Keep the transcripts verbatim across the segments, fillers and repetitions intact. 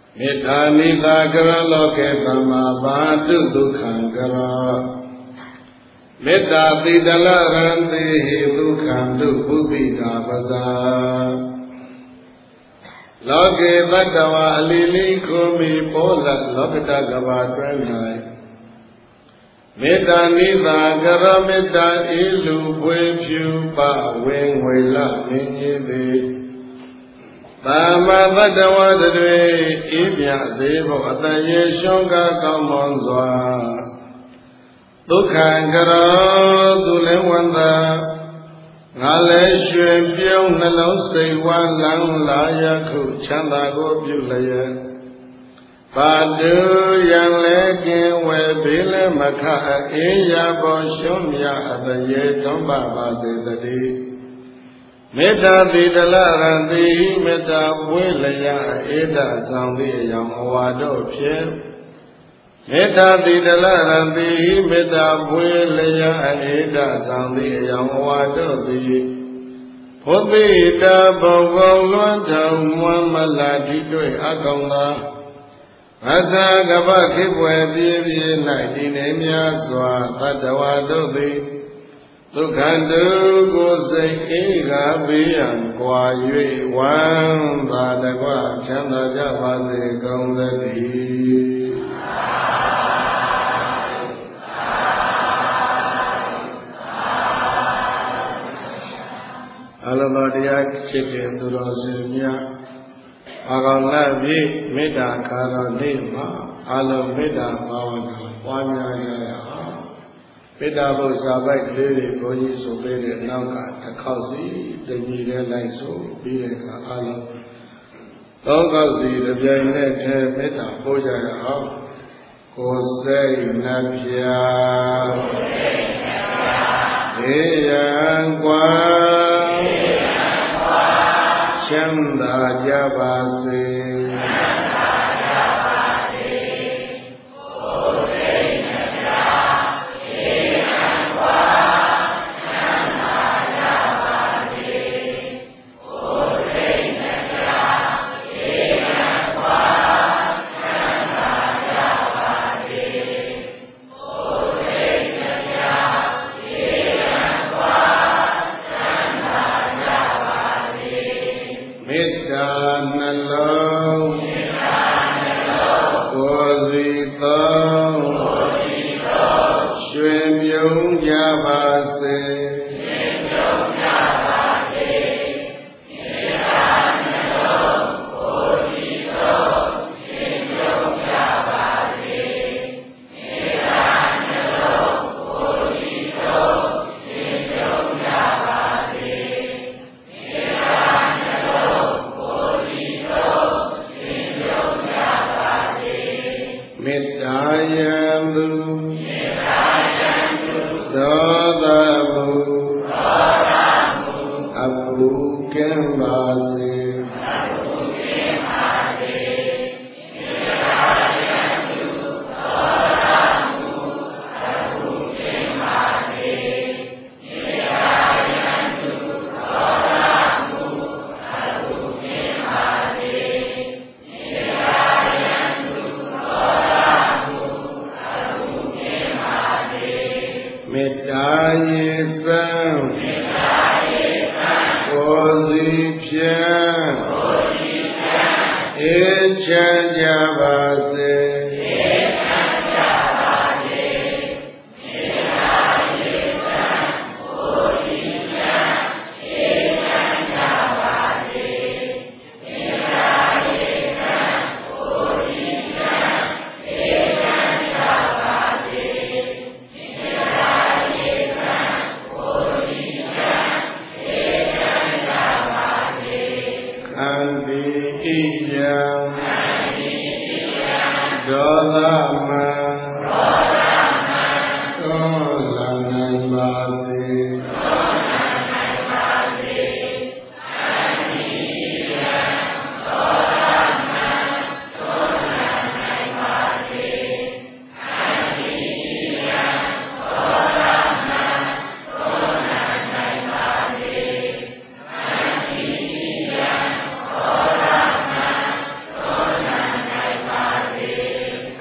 မေတ္တာနိသာကရလောကေတမဘာတုဒုက္ခံကရောမေတ္တာတိတလရံတိဟိဒုက္ခံတုဘုသိတာပဇာလောကေတတ္တဝါအလီလီခုမိပေါ်လလောကတကဘာတွင်၌မေတ္တာနိသာကရမေတ္တာဤလူပွေဖြူပဝေငွေလမြင်ကြီးသည်သာမတတ္တဝါတွေဤမြသေးဖို့အတရေရှုံးကားကောင်းမွန်စွာဒုက္ခံကရောသူလည်းဝန္တာငါလည်းရွှင်ပြုံးနှလုံးစိတ်ဝမ်းလန်းလာရခုချမ်းသာကိုပြုလျက်ပါတုယံလည်းကင်းဝဲဘေးလည်းမခအေးရပေါ်ရှုံးမြအတရေတွန်းပါပါစေတည်းမေတ္တာတိတလရံတိမေတ္တာပွေလျက်ဧတဆောင်သည့်အယောင်အဝါတို့ဖြင့်မေတ္တာတိတလရံတိမေတ္တာပွေလျက်ဧတဆောင်သည့်အယောင်အဝါတို့သည်ဘုသိတဘုံဘုံလွန်ထောင်မွမ်းမလာတိတွေ့အကောင်သာအသာကပခိပွေပြေးပြေး၌ဒီနေများစွာသတ္တဝါတို့သည်ဒုက္ခတုကိုစိတ်အေးကဘေးရန်ကွာ၍ဝမ်းသာတကွချမ်းသာကြပါစေကုန်သတည်းအလုံးတော်တရားချစ်တဲ့သူတော်စင်များအာဂန္ဓပြည့်မေတ္တာခါတော်နေ့မှာအလုံးမေတ္တာဘာဝနာပွားများကြရအောင်မေတ္တာဘုရားပိုက်ကလေးတွေဘုန်းကြီးဆိုပေးတဲ့နောက်ကတစ်ခေါက်စီတကြီးတဲ့လိုက်ဆိုပြီးတဲ့အခါအလုံးသုံးခေါက်စီတစ်ပြိုင်နက်တည်းမေတ္တာပို့ကြရအောင်ကိုယ်စိတ်နှပြေရန်ကွာချမ်းသာကြပါစေ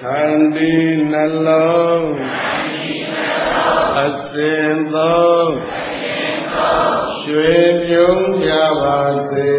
န္တိနှလုံးအစဉ်သုံးရွှေမြုံကြပါစေ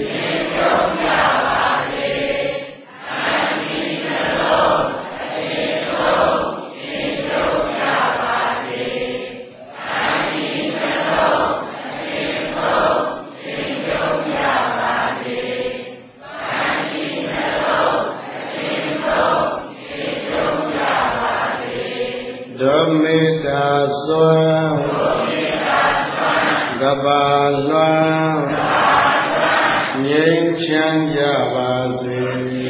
မေတ္တာစွမ်းကဘာလွှမ်းငြိမ်းချမ်းကြပါစေ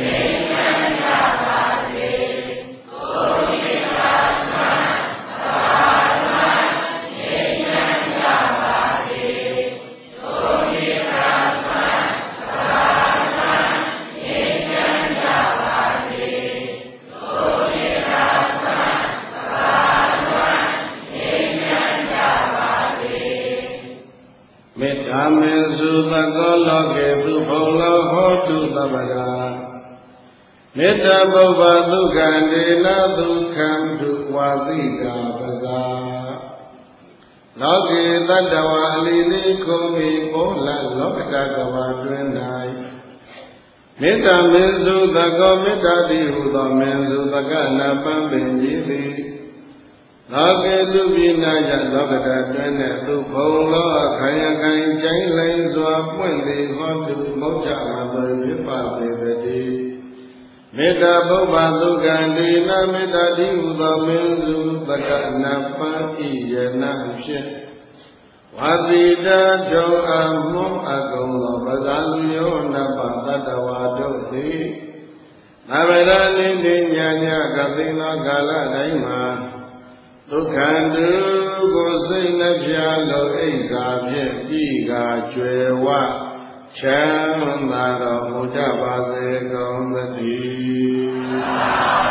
မေတ္တာပုဗ္ဗဒုက္ခဒေနဒုက္ခံဒုဝါတိတာပဇာလောကေတတ္တဝါအလီလေးကိုမီပေါ်လာလောကတကဘာတွင်၌မေတ္တာမင်းစုသကောမေတ္တာတိဟုသောမင်းစုသကနာပန်းပင်ကြီးသည်လောကေသူပိနာယလောကတတွင်၌သူဘုံလောခယခံကျိုင်းလိန်စွာပွင့်သည်ဟောတုမௌချမသွေဖြစ်ပါစေတည်းမေတ္တာပုဗ္ဗဒုက္ခဒေနမေတ္တာတိဟုသောမင်းစုသကနာပန်းဤယနာဖြင့်ဝါတိတာတုံအမှုအကုံသောပဇာလူယောနပသတ္တဝါတို့သည်နဗရဏိတိညာညကသိသောကာလတိုင်းမှာဒုက္ခတုကိုစိတ်နှပြလို့အိဇာဖြင့်ပြီးကာကျွယ်ဝချမ်းသာတော်မူကြပါစေကုန်သတည်း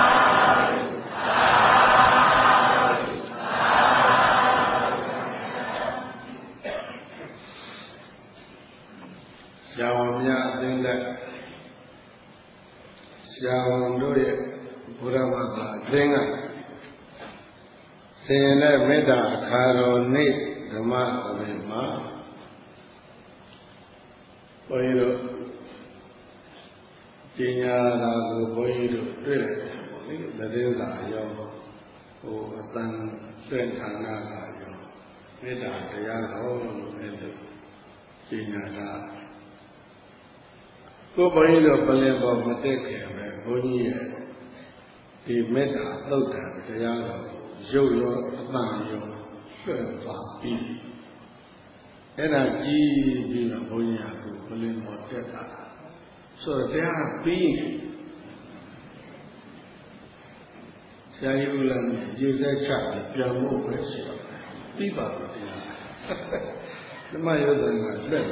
ဆရာဝန်များအသိလက်ဆရာဝန်တို့ရဲ့ဘုရားဘာသာအသင်းကဆင်တဲ့မေတ္တာအခါတော်နေ့ဓမ္မသဘင်မှာဘုန်းကြီးတို့ကျင်ညာတာကိုဘုန်းကြီးတို့တွေ့လိုက်တယ်ပေါ့လေသတင်းစာရောဟိုအတန်တွင်ဌာနကရောမေတ္တာတရားတော်လို့လည်းကျင်ညာတာကိုဘုန်းကြီးတို့ပလင်ပေါ်မတက်ခင်ပဲဘုန်းကြီးရဲ့ဒီမေတ္တာသုတ်တံတရားတော်ရုပ်ရောအတန်ရောလွှဲသွားပြီးအဲ့ဒါကြည်ပြီးတော့ဘုန်းကြီးကဘလင်ပေါ်တက်တာဆိုတော့တရားပြီးဆရာကြီးဦးလမ်းရေစက်ချပြီးပြန်ဖို့ပဲရှိတော့ပြီးပါတော့တရားဓမ္မယုတ်တန်ကလွှဲသွား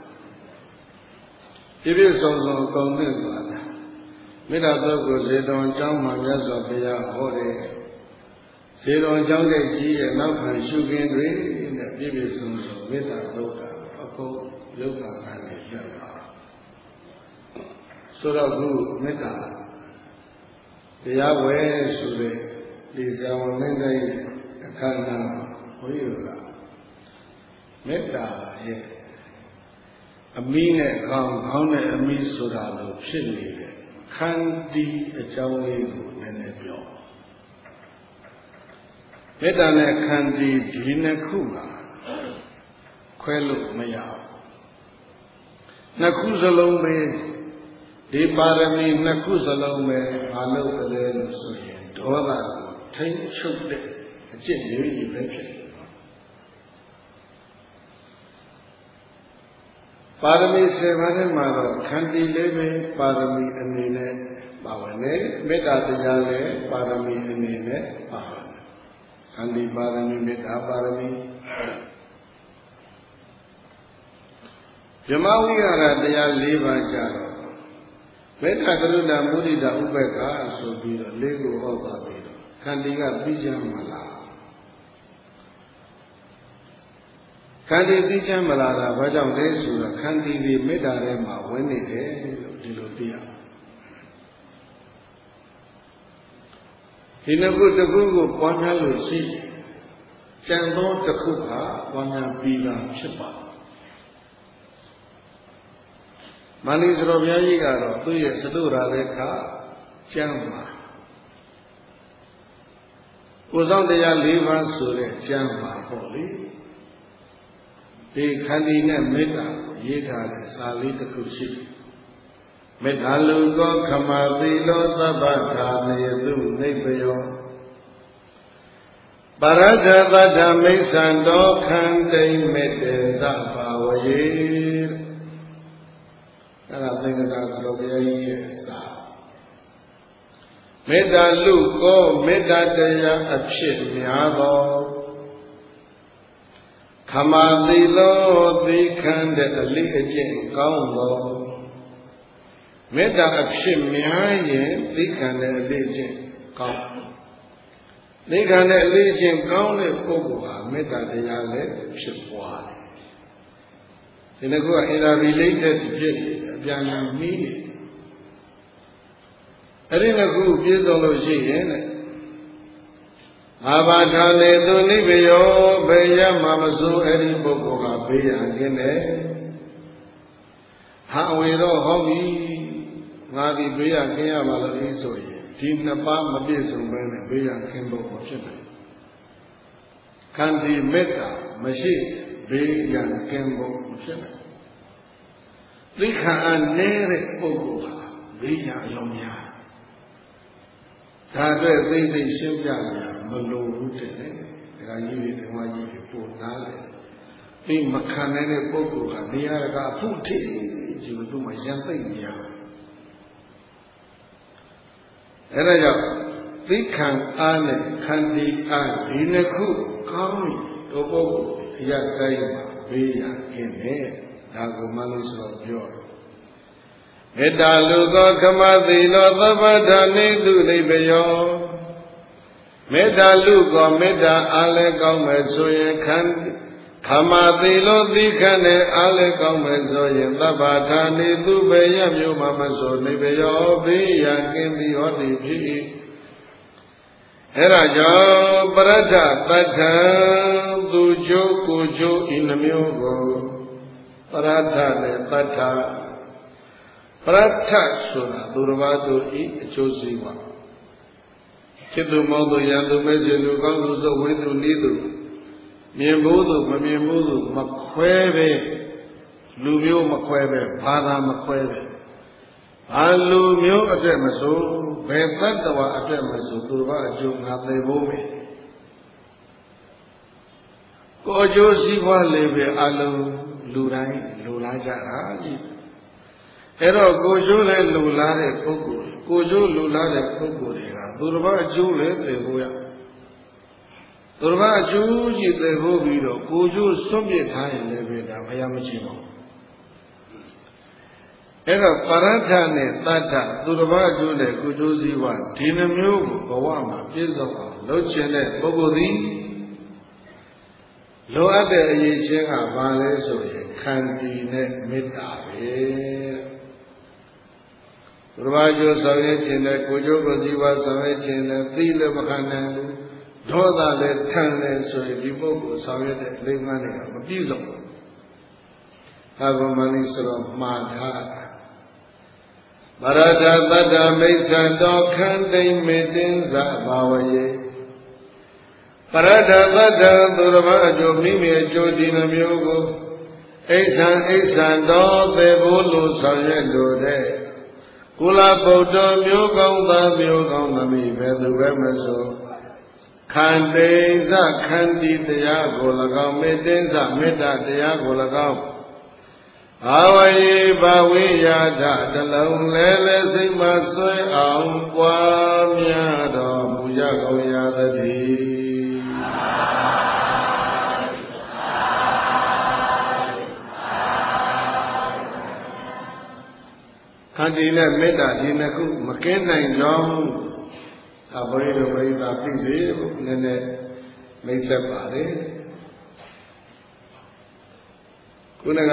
ပြည့်ပြည့်စုံစုံကုန်သင့်သွားတာမေတ္တာသုတ်ကိုဇေတဝန်ကျောင်းမှာမြတ်စွာဘုရားဟောတယ်ဇေတဝန်ကျောင်းတဲ့ကြီးရဲ့နောက်ခံရှုခင်းတွေနဲ့ပြည့်ပြည့်စုံစုံမေတ္တာသုတ်ကအကုန်လောကကနေဆက်လာဆိုတော့ခုမေတ္တာတရားဝဲဆိုတဲ့ဒီဇာဝမင်းတဲ့အခါနာဘုရားကမေတ္တာရဲ့အမိနဲ့ခေါင်းခေါင်းနဲ့အမိဆိုတာလို့ဖြစ်နေတဲ့ခန္တီအကြောင်းလေးကိုနည်းနည်းပြောမေတ္တာနဲ့ခန္တီဒီနှစ်ခုမှာခွဲလို့မရဘူးနှစ်ခုစလုံးပဲဒီပါရမီနှစ်ခုစလုံးပဲမလုပ်တယ်လို့ဆိုရင်ဒေါသကိုထိန်းချုပ်တဲ့အကျင့်မျိုးကြီးပဲဖြစ်တယ်ပါရမီဆယ်ပါးထဲမှာတော့ခန္တီလေးပဲပါရမီအနေနဲ့ပါဝင်တယ်မေတ္တာတရားလည်းပါရမီအနေနဲ့ပါဝင်တယ်ခန္တီပါရမီမေတ္တာပါရမီဗြဟ္မဝိဟာရတရား၄ပါးကြတော့မေတ္တာကရုဏာမုဒိတာဥပေက္ခဆိုပြီးတော့လေးခုဟောသွားပြီးတော့ခန္တီကပြီးချမ်းမလားခန္တီပြီးချမ်းမလားတာဘာကြောင့်လဲဆိုတော့ခန္တီဒီမေတ္တာထဲမှာဝင်နေတယ်လို့ဒီလိုသိရဒီနှစ်ခုတစ်ခုကိုပွားများလို့ရှိရင်ကျန်သောတစ်ခုကပွားများပြီးသားဖြစ်ပါမန္တလေးစတော်ဘုရားကြီးကတော့သူ့ရဲ့သတုရာလည်းခကျမ်းပါကိုယ်ဆောင်တရား၄ပါးဆိုတဲ့ကျမ်းပါပေါ့လေဒီခန္တီနဲ့မေတ္တာကိုရေးထားတဲ့စာလေးတစ်ခုရှိတယ်မေတ္တာလူသောခမသီလောသဗ္ဗဓာမေတုနိဗ္ဗယောပရဒ္ဓသတ္တမိစ္ဆန္တောခန္တိမေတ္တေသဘာဝယေအဲ့ဒါသင်္ကတာသတော်ဘုရားကြီးရဲ့စာမေတ္တာလူကိုမေတ္တာတရားအဖြစ်များသောခမသီလောသီခန္တဲ့အလိအကျင့်ကောင်းသောမေတ္တာအဖြစ်များရင်သီခန္တဲ့အလိအကျင့်ကောင်းသီခန္တဲ့အလိအကျင့်ကောင်းတဲ့ပုဂ္ဂိုလ်ဟာမေတ္တာတရားလည်းဖြစ်ပွားတယ်ဒီနှစ်ခုက interrelated ဖြစ်နေတယ်အပြန်အလှန်နှီးနေအဲ့ဒီနှစ်ခုပြည့်စုံလို့ရှိရင်တဲ့အာဘာထာလေသူနိဗ္ဗယောဘေယမမစိုးအဲ့ဒီပုဂ္ဂိုလ်ကဘေးရန်ကင်းတယ်ဟာဝေတော့ဟောပြီငါဒီဘေးရန်ကင်းရပါလို့ဤဆိုရင်ဒီနှစ်ပါးမပြည့်စုံဘဲနဲ့ဘေးရန်ကင်းဖို့မဖြစ်နိုင်ခန္တီမေတ္တာမရှိဘေးရန်ကင်းဖို့မဖြစ်နိုင်သိက္ခာအနည်းတဲ့ပုဂ္ဂိုလ်ဟာဘေးရန်အယောများဒါအတွက်သိသိရှင်းပြရမလိုဘူးတဲ့ဒါကကြီးတွေဓမ္မကြီးတွေပို့နားတယ်ပြီးမခံနိုင်တဲ့ပုဂ္ဂိုလ်ကနေရာကအဖို့ထိဒီလိုသူမှရံသိမ့်နေရအဲ့ဒါကြောင့်သိခံအားနဲ့ခန္တီအားဒီနှစ်ခုကောင်းပြီတို့ပုဂ္ဂိုလ်အရာတိုင်းမှာဘေးရန်ကင်းတယ်ဒါကိုမှလို့ဆိုတော့ပြောမေတ္တာလူသောခမသီလောသဗ္ဗဓာနိတုနိဗ္ဗယောမေတ္တာလူကောမေတ္တာအားလည်းကောင်းမယ်ဆိုရင်ခန္ခမသီလောသီခန္နဲ့အားလည်းကောင်းမယ်ဆိုရင်သဗ္ဗဓာနိတုဘေယမျိုးမှမဆိုနိဗ္ဗယောဘေးရန်ကင်းသည်ဟောသည်ဖြစ်၏အဲ့ဒါကြောင့်ပရဒ္ဓတတ္ထံသူကျိုးကိုကျိုးဤနှမျိုးကိုပရဒ္ဓနဲ့တတ္ထပရထဆိုတာသူတစ်ပါးသူဤအကျိုးစီးပွားจิตသူမောသူယံသူမဲ့စေလူကောင်းသူသို့ဝိသူနီးသူမြင်ဘူးသူမမြင်ဘူးသူမခွဲပဲလူမျိုးမခွဲပဲဘာသာမခွဲပဲဘာလူမျိုးအတွက်မဆိုဘယ်သတ္တဝါအတွက်မဆိုသူတစ်ပါးအကျိုးငါသိဖို့မယ်ကိုအကျိုးစီးပွားလေးပဲအလုံးလူတိုင်းလူလားကြတာကြီးအဲ့တော့ကိုကျိုးလည်းလူလားတဲ့ပုဂ္ဂိုလ်ကိုကျိုးလူလားတဲ့ပုဂ္ဂိုလ်တွေကသူတစ်ပါးအကျိုးလည်းသိဖို့ရသူတစ်ပါးအကျိုးကြီးသိဖို့ပြီးတော့ကိုကျိုးစွန့်ပစ်ထားရင်လည်းပဲဒါမရမရှိပါဘူးအဲ့တော့ပရဒ္ဓနဲ့တတ္ထသူတစ်ပါးအကျိုးနဲ့ကိုကျိုးစည်းဝါဒီနှမျိုးကိုဘဝမှာပြည့်စုံအောင်လုပ်ခြင်းတဲ့ပုဂ္ဂိုလ်သည်လိုအပ်တဲ့အရေးချင်းကဘာလဲဆိုရင်ခန္တီနဲ့မေတ္တာပဲဘုရားကျိုးဆောင်ရခြင်းနဲ့ကိုကျိုးကိုစီပါဆောင်ရခြင်းနဲ့သီလမခံနိုင်ဘူးဒေါသလည်းထန်တယ်ဆိုရင်ဒီပုဂ္ဂိုလ်ဆောင်ရတဲ့လိမ္မာတွေကမပြည့်စုံဘူးသာဂမဏိဆိုတော့မှားတာပရဒသတ္တမိစ္ဆန္တောခန္တိမေတ္တင်္စဘာဝယေပရဒသတ္တသူတော်ဘာအကျိုးမိမိအကျိုးဒီနှမျိုးကိုအိဋ္ဌံအိဋ္ဌံတော်သေဖို့လို့ဆောင်ရွက်လို့တဲ့ကုလဗုဒ္ဓမျိုးကောင်းသားမျိုးကောင်းသမီးပဲသူပဲမဆိုခန္တိစခန္တီတရားကို၎င်းမေတ္တင်္စမေတ္တာတရားကို၎င်းဘာဝယေဘာဝိယာဒတလုံးလဲလဲစိတ်မဆွဲအောင်ပွားများတော်မူရကုန်ရသတည်းခန္တီနဲ့မေတ္တာဒီနှစ်ခုမကင်းနိုင်ကြောင်းအဘိဓိပရိသသိစေဖို့နည်းနည်းမိတ်ဆက်ပါလေခုနက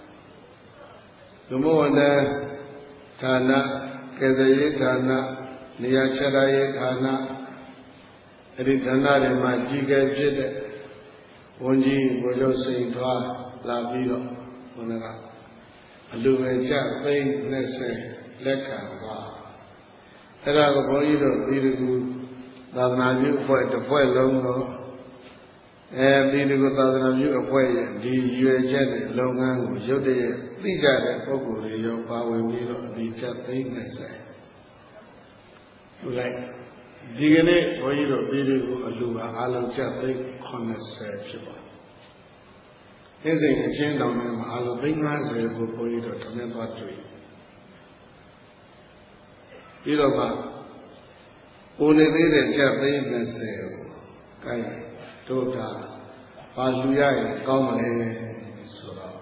လူမဝန္တဌာနကေသရေးဌာနနေရာချထားရေးဌာနအဲ့ဒီဌာနတွေမှာကြီးကဲဖြစ်တဲ့ဝန်ကြီးဘုရားစိန်ထွားလာပြီးတော့ဘုန်းကအလူငယ်ကျသိန်းနှစ်ဆယ်လက်ခံသွားအဲ့ဒါကိုဘုန်းကြီးတို့ဒီတကူသာသနာ့ပြုအဖွဲ့တစ်ဖွဲ့လုံးတော့အဲဒီတကူသာသနာ့ပြုအဖွဲ့ရဲ့ဒီရွယ်ချက်နဲ့လုပ်ငန်းကိုရုတ်တရက်သိကြတဲ့ပုဂ္ဂိုလ်တွေရောပါဝင်ပြီးတော့ဒီကျသိန်းနှစ်ဆယ်လူလိုက်ဒီကနေ့ဘုန်းကြီးတို့ဒီတကူအလူဟာအလုံးကျသိန်းခုနှစ်ဆယ်ဖြစ်ပါအင်းစိန်အချင်းတောင်ထဲမှာအလုံးသိန်း၅၀ကိုဘုန်းကြီးတို့ထမင်းသွားတွေ့ပြီးတော့မှကိုနေသေးတဲ့ကျပ်သိန်း၂၀ကိုကိုင်းတို့တာပါလူရရင်ကောင်းမလဲဆိုတော့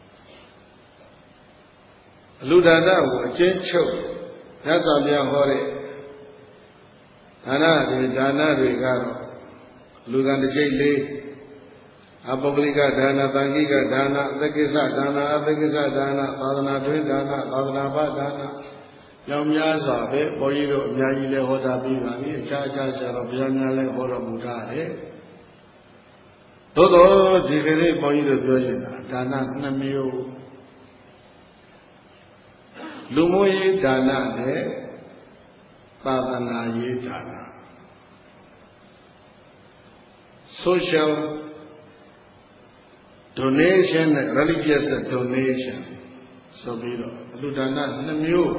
အလူဒါနကိုအကျဉ်းချုပ်ရသော်များဟောတဲ့ဒါနတွေဒါနတွေကတော့လူကံတစ်ချိတ်လေးအပုဂ္ဂလိကဒါနသံဃိကဒါနအသက္ကိစ္စဒါနအသက္ကိစ္စဒါနသာသနာတွင်ဒါနသာသနာ့ဘာဒါနကြောင့်များစွာပဲဘုန်းကြီးတို့အများကြီးလည်းဟောတာပြီးပါပြီအခြားအခြားဆရာတော်ဘုရားများလည်းဟောတော်မူထားတယ်သို့တော့ဒီကနေ့ဘုန်းကြီးတို့ပြောချင်တာဒါနနှစ်မျိုးလူမှုရေးဒါနနဲ့သာသနာရေးဒါန social donation နဲ့ religious donation ဆိုပြီးတော့လူဒါနနှစ်မျိုး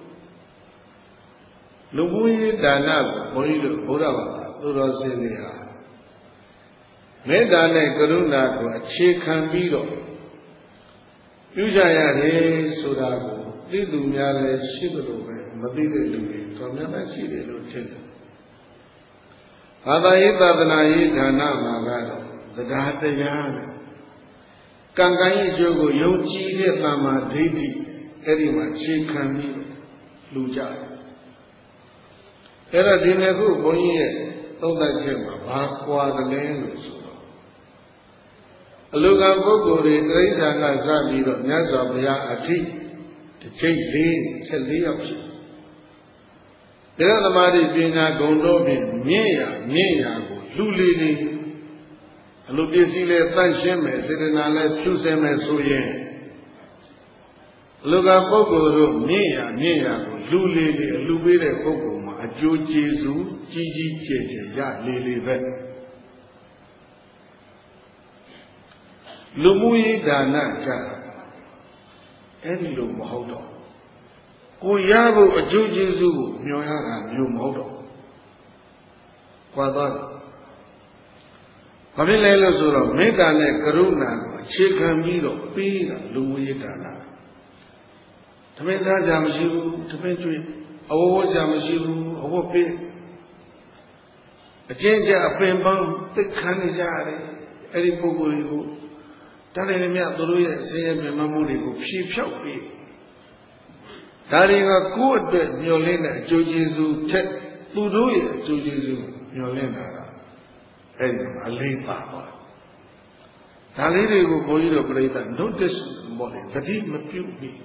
လူမှုရေးဒါနကိုဘုန်းကြီးတို့ဘုရားဘာသာသူတော်စင်တွေဟာမေတ္တာနဲ့ကရုဏာကိုအခြေခံပြီးတော့ပြုကြရတယ်ဆိုတာကိုသိသူများလည်းရှိသလိုပဲမသိတဲ့လူတွေတော်များများရှိတယ်လို့ထင်တယ်။ဘာသာရေးသာသနာရေးဒါနမှာကတော့တရားတရားနဲ့ကံကံရဲ့အကျိုးကိုယုံကြည်တဲ့သမ္မာဒိဋ္ဌိအဲ့ဒီမှာအခြေခံပြီးလူကြတယ်အဲ့တော့ဒီနေ့ခုဘုန်းကြီးရဲ့သုံးသပ်ချက်မှာဘာကွာတယ်လဲလို့ဆိုတော့အလူကံပုဂ္ဂိုလ်တွေတိရစ္ဆာန်ကစပြီးတော့မြတ်စွာဘုရားအထိတစ်ချိန်လေးဆက်လေးယောက်ရှိတရားသမာဓိပညာဂုဏ်တို့ဖြင့်မြင့်ရမြင့်ရကိုလူလေးလေးအလိုပစ္စည်းလဲတန့်ရှင်းမယ်စေတနာလဲဖြူစင်မယ်ဆိုရင်အလူကံပုဂ္ဂိုလ်တို့မြင့်ရမြင့်ရကိုလူလေးလေးအလူပေးတဲ့ပုဂ္ဂိုလ်အကျိုးကျေးဇူးကြီးကြီးကျယ်ကျယ်ရလေလေပဲလူမှုရေးဒါနကြအဲ့ဒီလိုမဟုတ်တော့ကိုရဖို့အကျိုးကျေးဇူးကိုမျှော်ရတာမျိုးမဟုတ်တော့ကွာသွားတယ်ဘာဖြစ်လဲလို့ဆိုတော့မေတ္တာနဲ့ကရုဏာကိုအခြေခံပြီးတော့ပေးတာလူမှုရေးဒါနတမင်စားကြမရှိဘူးတမင်ကျွေးအဝဝကြမရှိဘူးအဝပေးအကျဉ်းချအပင်ပန်းသိခံနေကြရတယ်အဲ့ဒီပုဂ္ဂိုလ်တွေကိုတန်းနေမြတ်သူတို့ရဲ့ဆင်းရဲမြတ်မှုတွေကိုဖြေဖြောက်ပြီးဒါတွေကကိုယ့်အတွက်မျှော်လင့်တဲ့အကျိုးကျေးဇူးထက်သူတို့ရဲ့အကျိုးကျေးဇူးမျှော်လင့်တာကအဲ့ဒီအလေးပါပါဒါလေးတွေကိုဘုန်းကြီးတို့ပြိဿ notice ဘောလေသတိမပြုဘူး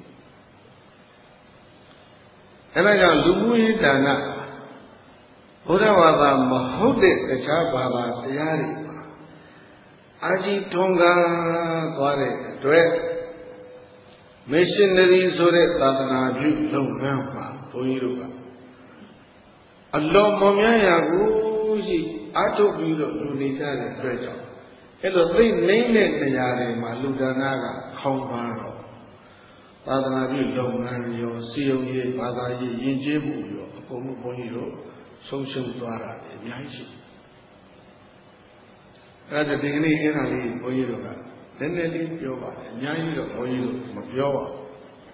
အဲ့ဒါကြောင့်လူမှုရေးဒါနဘုရားဘာသာမဟုတ်တဲ့တခြားဘာသာတရားတွေအာကြီးထွန်းကားသွားတဲ့အတွက် missionary ဆိုတဲ့သာသနာပြုလုပ်ငန်းမှာဘုန်းကြီးတို့ကအလွန်မများရာကိုရှိအားထုတ်ပြီးတော့လူနေကြတဲ့အတွက်ကြောင့်အဲ့လိုသိနှိမ့်တဲ့နေရာတွေမှာလူဒါနကခေါင်းပါတော့သာသနာပြုလုပ်ငန်းရောစီယုံရေးဘာသာရေးယဉ်ကျေးမှုရောအကုန်လုံးဘုန်းကြီးတို့ဆုံးရှုံးသွားတာအများကြီးရှိအဲ့ဒါဒီကနေ့အဲ့ဒါလေးဘုန်းကြီးတို့ကနည်းနည်းလေးပြောပါတယ်အများကြီးတော့ဘုန်းကြီးတို့မပြောပါဘူး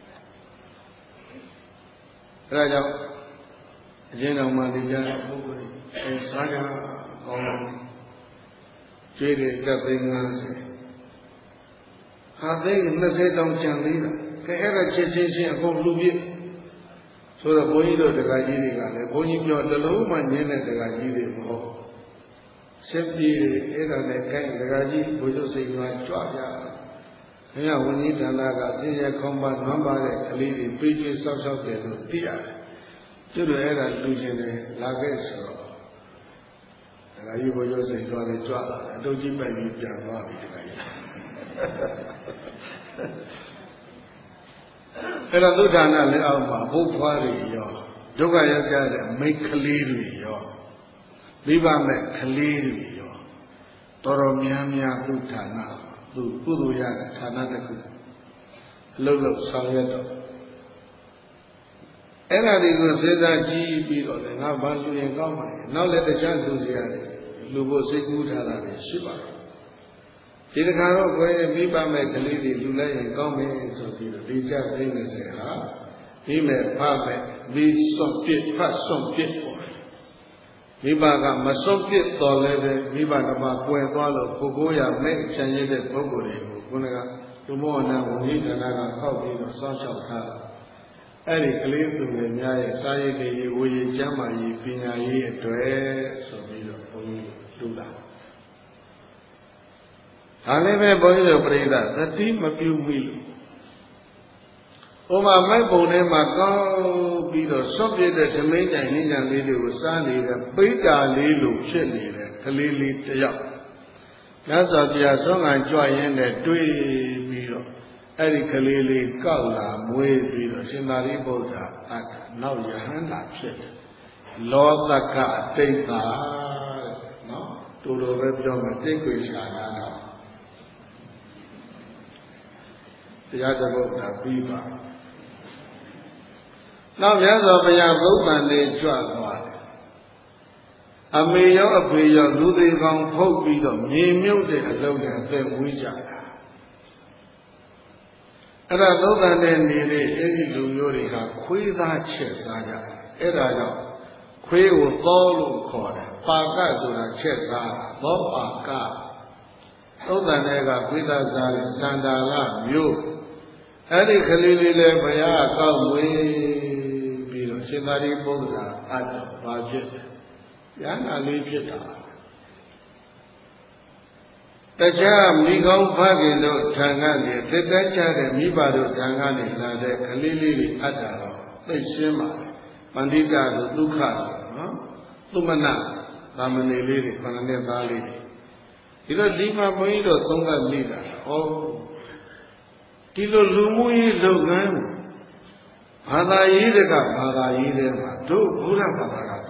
အဲ့ဒါကြောင့်အကျဉ်းတော်မှာဒီကြတဲ့ပုဂ္ဂိုလ်တွေအဲစားကြကောင်းတယ်ကျွေးတယ်တက်သိန်း၅၀ဟာသိန်း၂၀တောင်ကျန်သေးတာကဲအဲ့ဒါချစ်ချင်းချင်းအကုန်လူပြည့်ဆိုတော့ဘုန်းကြီးတို့တက္ကကြီးတွေကလည်းဘုန်းကြီးပြောတလုံးမှညင်းတဲ့တက္ကကြီးတွေမဟုတ်စစ်ပြေးအဲ့ဒါနဲ့ကိုင်းတက္ကကြီးဘုရားစိတ်ကကြွပြခင်ဗျာဝန်ကြီးဌာနကဆင်းရဲခေါင်းပါနွမ်းပါတဲ့ကလေးတွေပေးကျွေးဆောက်ရှောက်တယ်လို့သိရတယ်ကျွတ်ရအဲ့ဒါလူချင်းတယ်လာခဲ့ဆိုတော့ဒါကကြီးဘိုးကျော်စိတ်သွားတယ်ကြွလာတယ်အတုတ်ကြီးပိုက်ပြီးပြန်သွားပြီတခါကြီးအဲ့တော့သုဒ္ဓနာလည်းအောက်မှာဘုဖွားတွေရောဒုက္ခရောက်ကြတဲ့မိတ်ကလေးတွေရောမိဘမဲ့ကလေးတွေရောတော်တော်များများသုဒ္ဓနာသူကုသိုလ်ရတဲ့ဌာနတစ်ခုအလုပ်လုပ်ဆောင်ရွက်တော့အဲ့ဒါတွေကိုစဉ်းစားကြည့်ပြီးတော့လည်းငါဘာလူရင်ကောင်းပါလဲနောက်လည်းတခြားလူစရာတွေလူဖို့စိတ်ကူးထားတာတွေရှိပါတယ်ဒီတခါတော့ကိုယ်ရဲ့မိဘမဲ့ကလေးတွေလူလိုက်ရင်ကောင်းမယ်ဆိုပြီးတော့ဒီကြသိနေစေဟာမိမဲ့ဖမဲ့မိစွန့်ပစ်ဖတ်စွန့်ပစ်ပေါ်မိဘကမစွန့်ပစ်တော်လည်းပဲမိဘကမှကွယ်သွားလို့ကိုကိုရမဲ့ချန်ရတဲ့ပုဂ္ဂိုလ်တွေကိုခုနကလူမောနာဝိသနာကခောက်ပြီးတော့စောင့်ရှောက်ထားအဲ့ဒီကလေးသူငယ်များရဲ့စာရေးတွေဝေရေးကျမ်းမာရေးပညာရေးအတွက်ဆိုပြီးတော့ဘုန်းကြီးလူလာဒါလည်းပဲဘုန်းကြီးတို့ပြိဿသတိမပြုမိလို့ဥမာမိုက်ပုံထဲမှာကောင်းပြီးတော့ဆွတ်ပြတဲ့ဓမင်းကြိုင်နှင်းကြံလေးတွေကိုစားနေတဲ့ပိဋ္ဌာလေးလိုဖြစ်နေတဲ့ကလေးလေးတစ်ယောက်မြတ်စွာဘုရားဆုံးခံကြွရင်းနဲ့တွေ့ပြီးတော့အဲ့ဒီကလေးလေးကောက်လာမွေးပြီးတော့ရှင်သာရိပုတ္တရာအကနောက်ယဟန္တာဖြစ်တယ်လောသကအတိတ်သာနော်တူလိုပဲပြောမှတိတ်ခွေရှာတာတော့တရားတော်ကပြီးပါနောက်မြတ်စွာဘုရားဗုဒ္ဓံလေးကြွသွားတယ်အမေရောအဖေရောလူသေးကောင်ဖုတ်ပြီးတော့မြေမြုပ်တဲ့အလုံးနဲ့အသက်ဝေးကြတာအဲ့ဒါသုဒ္ဓံနဲ့နေတဲ့အဲ့ဒီလူမျိုးတွေကခွေးသားချက်စားကြတယ်အဲ့ဒါကြောင့်ခွေးကိုသောလို့ခေါ်တယ်ပါကဆိုတာချက်စားသောပါကသုဒ္ဓံနဲ့ကခွေးသားစားတဲ့စန္ဒာလမျိုးအဲ့ဒီကလေးလေးလည်းဘုရားကောက်ဝေးပြီးတော့ရှင်သာရိပုတ္တရာအတ္တဘာဖြစ်တယ်ဉာဏ်နာလေးဖြစ်တာတခြားမိကောင်းဖခင်တို့ထံကနေတက်တက်ချတဲ့မိဘတို့ထံကနေလာတဲ့ကလေးလေးတွေအတ္တတော့သိရှင်းပါလေပန္တိကတို့ဒုက္ခတို့နော်သုမနသာမဏေလေးတွေခန္ဓာနဲ့သားလေးတွေဒီတော့ဒီမှာဘုန်းကြီးတို့သုံးသပ်မိတာဟောဒီလိုလူမှုရေးလုပ်ငန်းဘာသာရေးတကဘာသာရေးတဲ့မှာတို့ဘုရားဘာသာကစ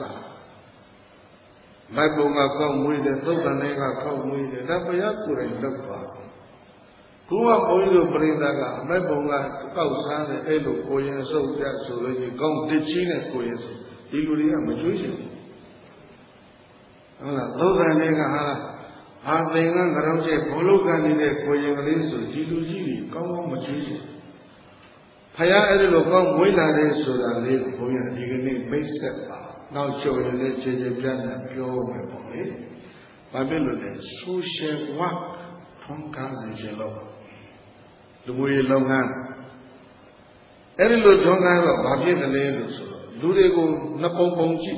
မိုက်ပုံကကောက်မွေးတယ်သုတ်တန်တွေကကောက်မွေးတယ်ဒါဘုရားကိုယ်တိုင်လုပ်ပါခုကဘုန်းကြီးတို့ပြိဿကအမိုက်ပုံကကောက်စားတယ်အဲ့လိုကိုရင်စုပ်ပြဆိုလို့ကြီးကောင်းတစ်ချီးနဲ့ကိုရင်စုပ်ဒီလူတွေကမကြွေးချင်ဘူးဟုတ်လားသုတ်တန်တွေကဟာအာသင်္ကန်းကြောင့်ကျဘုလုကနေတဲ့ကိုရင်ကလေးဆိုဒီလူကြီးကြီးကောင်းကောင်းမကြွေးချင်ဖယားအဲ့ဒီလိုကောင်းမွေးလာတယ်ဆိုတာလေးကိုဘုရားဒီကနေ့မိတ်ဆက်ပါနောက်ချုပ်ရင်လည်းခြေခြေပြတ်ပြတ်ပြောမယ်ပေါ့လေဘာဖြစ်လို့လဲ social work ထုံးကားနေကြလို့လူမှုရေးလုပ်ငန်းအဲ့ဒီလိုထုံးကားတော့ဘာဖြစ်တယ်လဲလို့ဆိုတော့လူတွေကိုနှစ်ပုံပုံကြည့်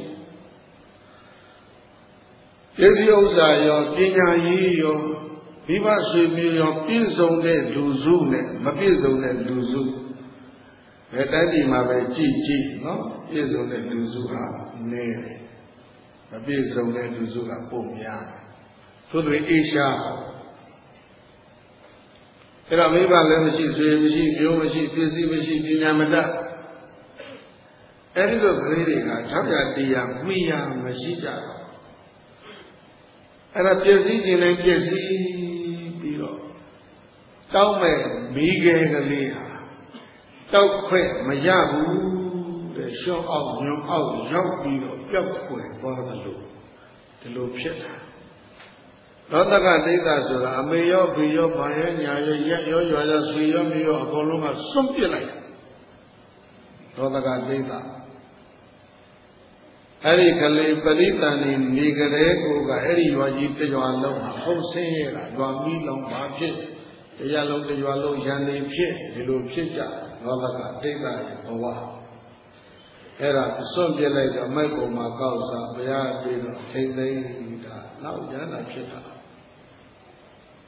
ပစ္စည်းဥစ္စာရောပညာရေးရောမိဘဆွေမျိုးရောပြည့်စုံတဲ့လူစုနဲ့မပြည့်စုံတဲ့လူစုဘယ်တိုက်ဒီမှာပဲကြည့်ကြည့်နော်ပြည့်စုံတဲ့လူစုဟာနည်းတယ်မပြည့်စုံတဲ့လူစုကပုံများတယ်သို့တော်အေရှားအဲ့တော့မိဘလည်းမရှိဆွေမရှိမျိုးမရှိပစ္စည်းမရှိပညာမတတ်အဲ့ဒီလိုကလေးတွေကထောက်ရတရားမိရမရှိကြဘူးအဲ့ဒါပစ္စည်းခြင်းလည်းပစ္စည်းပြီးတော့တောင်းမဲ့မိခဲကလေးဟာတောက်ခွဲ့မရဘူးတဲ့ရှော့အောင်ညွန်အောင်ရောက်ပြီးတော့ပျောက်ကွယ်သွားသလိုဒီလိုဖြစ်တာသောတကဒိဋ္ဌဆိုတာအမေရောဖေရောဘာရောညာရောရက်ရောရွာရောဆွေရောမျိုးရောအကုန်လုံးကစွန့်ပစ်လိုက်သောတကဒိဋ္ဌအဲ့ဒီကလေးပရိသန်နေနေကြတဲ့ကိုကအဲ့ဒီရွာကြီးတရွာလုံးဟာဟုတ်ဆင်းရဲတာရွာမီးလုံးဘာဖြစ်တရားလုံးတရွာလုံးရန်နေဖြစ်ဒီလိုဖြစ်ကြသောတကဒိဋ္ဌရဲ့ဘဝအဲ့ဒါစွန့်ပြစ်လိုက်တော့မိုက်ပုံမှာကောက်စားဘုရားတွေ့တော့ထိမ့်သိမ့်တာနောက်ရဟန္တာဖြစ်တာ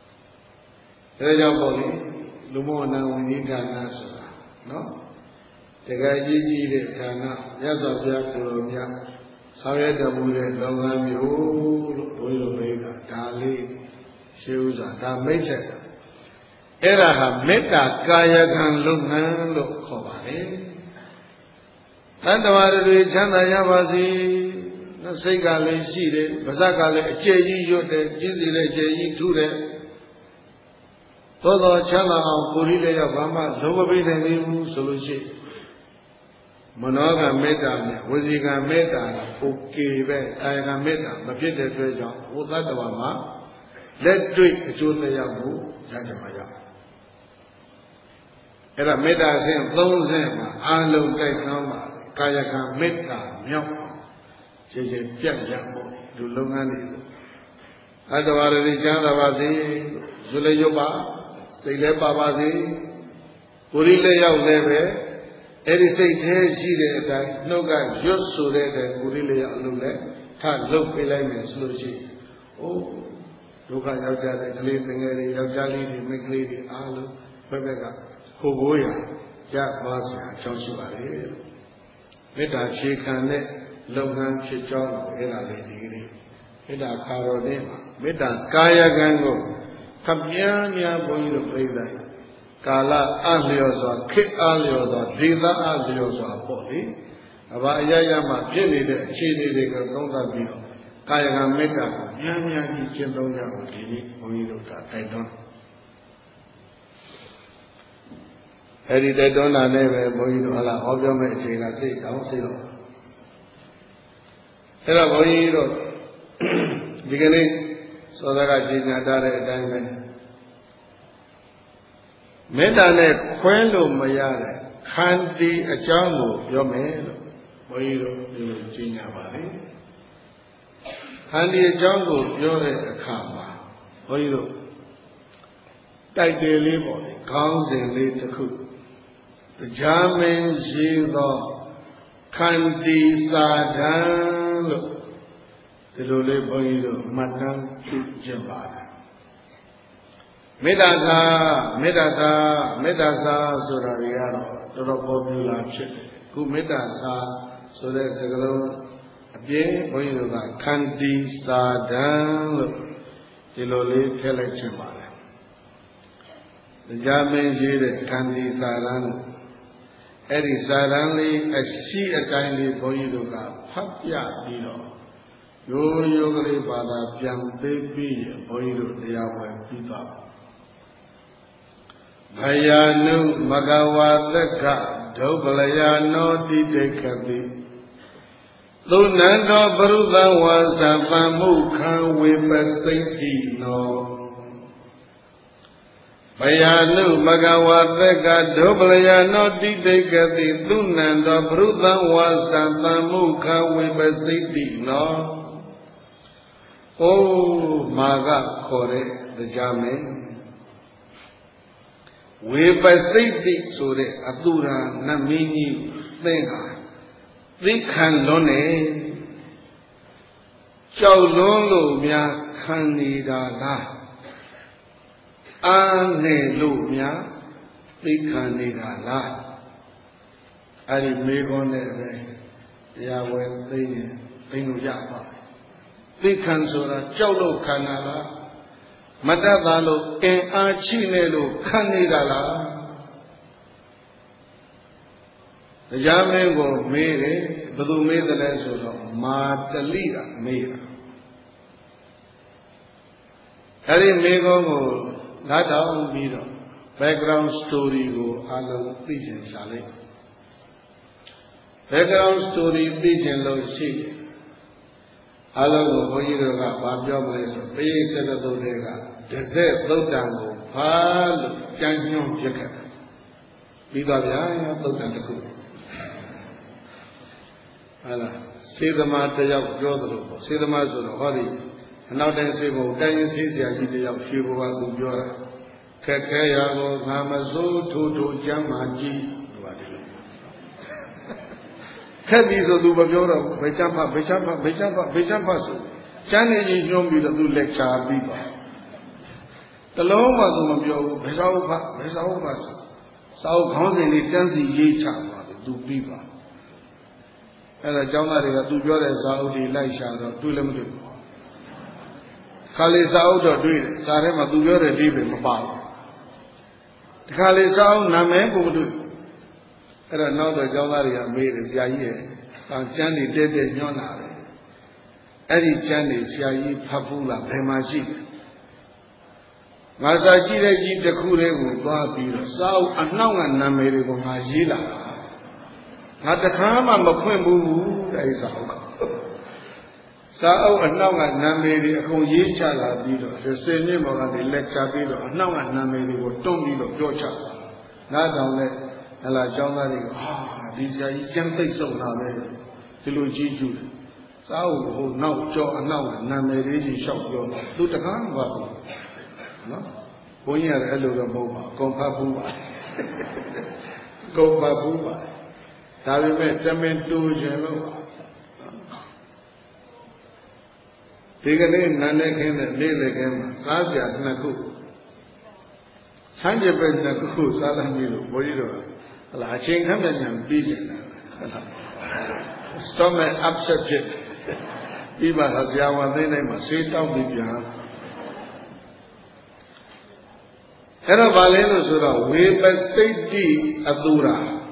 ဒါကြောင့်ပေါ့လေလူမောနဝိနိဌာနဆိုတာနော်တကယ်ကြီးကြီးတဲ့ဌာနမြတ်စွာဘုရားကိုယ်တော်မြတ်ဆောင်ရွက်တော်မူတဲ့လုပ်ငန်းမျိုးလို့ဘုန်းကြီးတို့ပြောတာဒါလေးရှင်းဥစွာဒါမိတ်ဆက်အဲ့ဒါဟာမေတ္တာကာယကံလုပ်ငန်းလို့ခေါ်ပါတယ်တန်တဝရတွေချမ်းသာရပါစေစိတ်ကလည်းရှိတယ်ပါးစပ်ကလည်းအကျယ်ကြီးရွတ်တယ်ကျင်းစီလည်းအကျယ်ကြီးထူးတယ်သို့တော်ချမ်းသာအောင်ကိုယ်လေးလည်းဘာမှလုံးမပေးနိုင်သေးဘူးဆိုလို့ရှိရင်မနောကမေတ္တာနဲ့ဝစီကမေတ္တာနဲ့โอเคပဲကာယကမေတ္တာမဖြစ်တဲ့အတွက်ကြောင့်ဘုသတ္တဝါမှာလက်တွေ့အကျိုးသက်မှုရကြမှာရအဲ့ဒါမေတ္တာစဉ်သုံးဆင့်မှာအာလုံးတိုက်နှောင်းပါကာယကမေတ္တာမြောက်ခြေခြေပြတ်ရဖို့လူလုပ်ငန်းတွေအတ္တဝါတွေချမ်းသာပါစေဇုလည်းရုပ်ပါစိတ်လည်းပါပါစေကိုယ်လေးလည်းရောက်လည်းပဲအဲ့ဒီစိတ်ထဲရှိတဲ့အတိုင်းနှုတ်ကရွတ်ဆိုတဲ့အတိုင်းကိုယ်လေးလည်းအလုံးလည်းထလုတ်ပေးလိုက်မယ်ဆိုလို့ရှိရင်အိုးဒုက္ခရောက်ကြတဲ့ကလေးငယ်တွေယောက်ျားလေးတွေမိန်းကလေးတွေအားလုံးဘက်ဘက်ကကိုကိုရရပါစရာအကြောင်းရှိပါလေမေတ္တာခြေခံတဲ့လုပ်ငန်းဖြစ်ကြောင်းအဲ့ဒါလေးဒီကနေ့မေတ္တာခါတော်နဲ့မှာမေတ္တာကာယကံကိုခပြန်းများဘုန်းကြီးတို့ပြိဿကာလအလျော်စွာခေတ်အလျော်စွာဒေသအလျော်စွာပေါ့လေအဘာအရရမှဖြစ်နေတဲ့အခြေအနေတွေကိုသုံးသပ်ပြီးတော့ကာယကံမေတ္တာကိုများများကြီးကျင့်သုံးကြဖို့ဒီနေ့ဘုန်းကြီးတို့ကတိုက်တွန်းအဲ့ဒီတိုက်တွန်းတာနဲ့ပဲဘုန်းကြီးတို့ဟလာဟောပြောမဲ့အချိန်ကစိတ်တောင်းစိတ်တော့အဲ့တော့ဘုန်းကြီးတို့ဒီကနေ့သောသာကကြီးညာထားတဲ့အတိုင်းပဲမေတ္တာနဲ့ခွဲလို့မရတဲ့ခန္တီအကြောင်းကိုပြောမယ်လို့ဘုန်းကြီးတို့ဒီလိုကြီးညာပါလေခန္တီအကြောင်းကိုပြောတဲ့အခါမှာဘုန်းကြီးတို့တိုက်တယ်လေးပေါ့လေခေါင်းစဉ်လေးတစ်ခုတရားမင်းရှိသောခန္တီစာတံလို့ဒီလိုလေးဘုန်းကြီးတို့မှတ်တမ်းပြုကျင့်ပါတယ်မေတ္တာစာမေတ္တာစာမေတ္တာစာဆိုတာတွေကတော့တော်တော်ပေါ်ပြလာဖြစ်တယ်ခုမေတ္တာစာဆိုတဲ့စကားလုံးအပြင်ဘုန်းကြီးတို့ကခန္တီစာတံလို့ဒီလိုလေးထည့်လိုက်ခြင်းပါတယ်တရားမင်းရှိတဲ့ခန္တီစာတံအဲ့ဒီစာတံလေးအရှိအတိုင်းလေးဘုန်းကြီးတို့ကဖတ်ပြပြီးတော့ရိုးရိုးကလေးဘာသာပြန်ပေးပြီးရင်ဘုန်းကြီးတို့တရားပွဲပြီးသွားဘယာနုမဂဝါသက္ခဒုပလယာနောတိတေခတိသုနန္တောပရုသဝါသပံမုခံဝေပစိတ်တိနောဘယာနုမဂဝါသက္ခဒုပလယာနောတိတေခတိသုနန္တောပရုသဝါသပံမုခံဝေပစိတ်တိနောအိုးမာကခေါ်တဲ့တရားမင်းဝေပစိတ်တိဆိုတဲ့အတူရာနတ်မင်းကြီးသင်ဟာသိခံလွန်းနေကြောက်လွန်းလို့များခံနေတာလားအားနေလို့များသိခံနေတာလားအဲ့ဒီမေခွန်းနဲ့ပဲတရားဝဲသိရင်သိလို့ရပါသိခံဆိုတာကြောက်လို့ခံတာလားမတတ်တာလို့အင်အားချိနေလို့ခံနေတာလားတရားမင်းကိုမေးတယ်ဘယ်သူမေးတယ်လဲဆိုတော့မာတလိကမေးတာအဲ့ဒီမေးခွန်းကိုနားထောင်ပြီးတော့ background story ကိုအားလုံးသိချင်ရှာလိုက် background story သိချင်လို့ရှိတယ်အလုံးကိုဘုန်းကြီးတို့ကဘာပြောမလဲဆိုပိဋိစနသုတ်တွေကဒဇက်သုတ်တံကိုဘာလို့ကြံညွှန်းပြခဲ့တယ်ပြီးသွားဗျာသုတ်တံတစ်ခုဟာလားစေသမားတယောက်ပြောသလိုပေါ့စေသမားဆိုတော့ဟောဒီအနောက်တိုင်းစေဖို့တိုင်းရင်းသေးစရာကြီးတယောက်ရွှေဘဝသူပြောတာခက်ခဲရကိုငါမစိုးထိုးထိုးကြမ်းမှကြီးဒီပါလေခက်ပြီဆိုသူမပြောတော့ဘယ်ချမ်းဖဘယ်ချမ်းဖဘယ်ချမ်းဖဘယ်ချမ်းဖဆိုကျမ်းနေကြီးညွှန်းပြီးတော့သူလက်ချပြီးပါတလုံးမှသူမပြောဘူးဘယ်စာဟုတ်ဖဘယ်စာဟုတ်ဖဆိုစာအုပ်ခေါင်းစဉ်လေးတန်းစီရေးချသွားတယ်သူပြီးပါအဲ့တော့ကျောင်းသားတွေကသူပြောတဲ့စာအုပ်တွေလိုက်ရှာတော့တွေ့လည်းမတွေ့ဘူးခါလေးစာအုပ်တော့တွေ့တယ်စာထဲမှာသူပြောတဲ့လေးပဲမပါဘူးဒီခါလေးစာအုပ်နာမည်ကိုမတွေ့အဲ့တော့နောက်တော့ကျောင်းသားတွေကမေးတယ်ဆရာကြီးရဲ့ကျမ်းတွေတဲတဲညွှန်းလာတယ်အဲ့ဒီကျမ်းတွေဆရာကြီးဖတ်ဘူးလားဘယ်မှာရှိတယ်ငါစာကြည့်တဲ့ကြီးတစ်ခုလေးကိုသွားပြီးတော့စာအုပ်အနှောက်ကနာမည်တွေကိုငါရေးလာတာငါတခါမှမဖွင့်ဘူးတဲ့စာအုပ်စာအုပ်အနှောက်ကနာမည်တွေအကုန်ရေးချလာပြီးတော့ဒီစင်မြင့်ဘော်ကနေလက်ချပြီးတော့အနှောက်ကနာမည်တွေကိုတွန်းပြီးတော့ပြောချတာနားဆောင်လဲဟလာကျောင်းသားတွေကဟာဒီဆရာကြီးကျမ်းသိပ်ဆုံးလာပဲဒီလိုကြီးကျူးတယ်စာအုပ်ဟိုနောက်ကြောအနှောက်ကနာမည်လေးကြီးလျှောက်ပြောတာသူတကားမှပါဘူးနော်ဘုန်းကြီးရတယ်အဲ့လိုတော့မဟုတ်ပါအကုန်ဖတ်ဘူးပါအကုန်ဖတ်ဘူးပါဒါပေမဲ့တမင်တူခြင်းလို့ဒီကနေ့နာနေခင်းတဲ့နေ့လည်ခင်းမှာစားပြနှစ်ခုဆန်းကျင်ပဲနှစ်ခုစားလိုက်ပြီလို့ဘုန်းကြီးတို့ဟလာအချိန်ခန့်မြန်မြန်ပြီးကြတယ်ဟုတ်လား stomach upset ဖြစ်ပြီးမှဆရာဝန်သိနေမှာဆေးတောင်းပြီးပြန်အဲ့တော့ဗာလဲလို့ဆိုတော့ဝေပစိတ်တိအတူရာ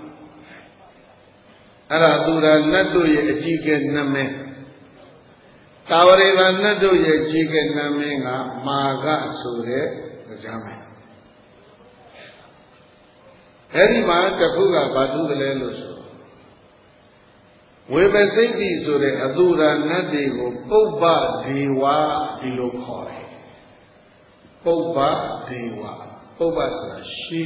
အဲ့ဒါအတူရာနတ်တို့ရဲ့အကြီးကဲနမင်းတာဝရိကနတ်တို့ရဲ့အကြီးကဲနမင်းကမာဂဆိုတဲ့ကြားမယ်အဲ့ဒီမှာတစ်ခုကဘာတူတယ်လဲလို့ဆိုဝေပစိတ်တိဆိုတဲ့အတူရာနတ်တွေကိုပုပ္ပဒေဝဒီလိုခေါ်တယ်ပုပ္ပဒေဝပုပ္ပဆိုတာရှိ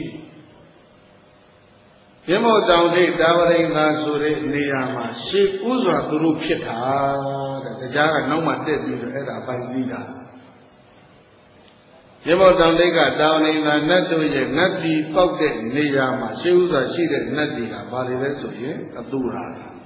ရမောတောင်တိတာဝရိန္ဒာဆိုတဲ့နေရာမှာရှေးဥစွာသူတို့ဖြစ်တာတဲ့တရားကနောက်မှတက်ပြီးတော့အဲ့ဒါပိုင်ပြီးတာရမောတောင်တိကတာဝရိန္ဒာနတ်တို့ရဲ့နတ်ပြည်ပေါက်တဲ့နေရာမှာရှေးဥစွာရှိတဲ့နတ်တွေကဘာတွေလဲဆိုရင်အတူရာ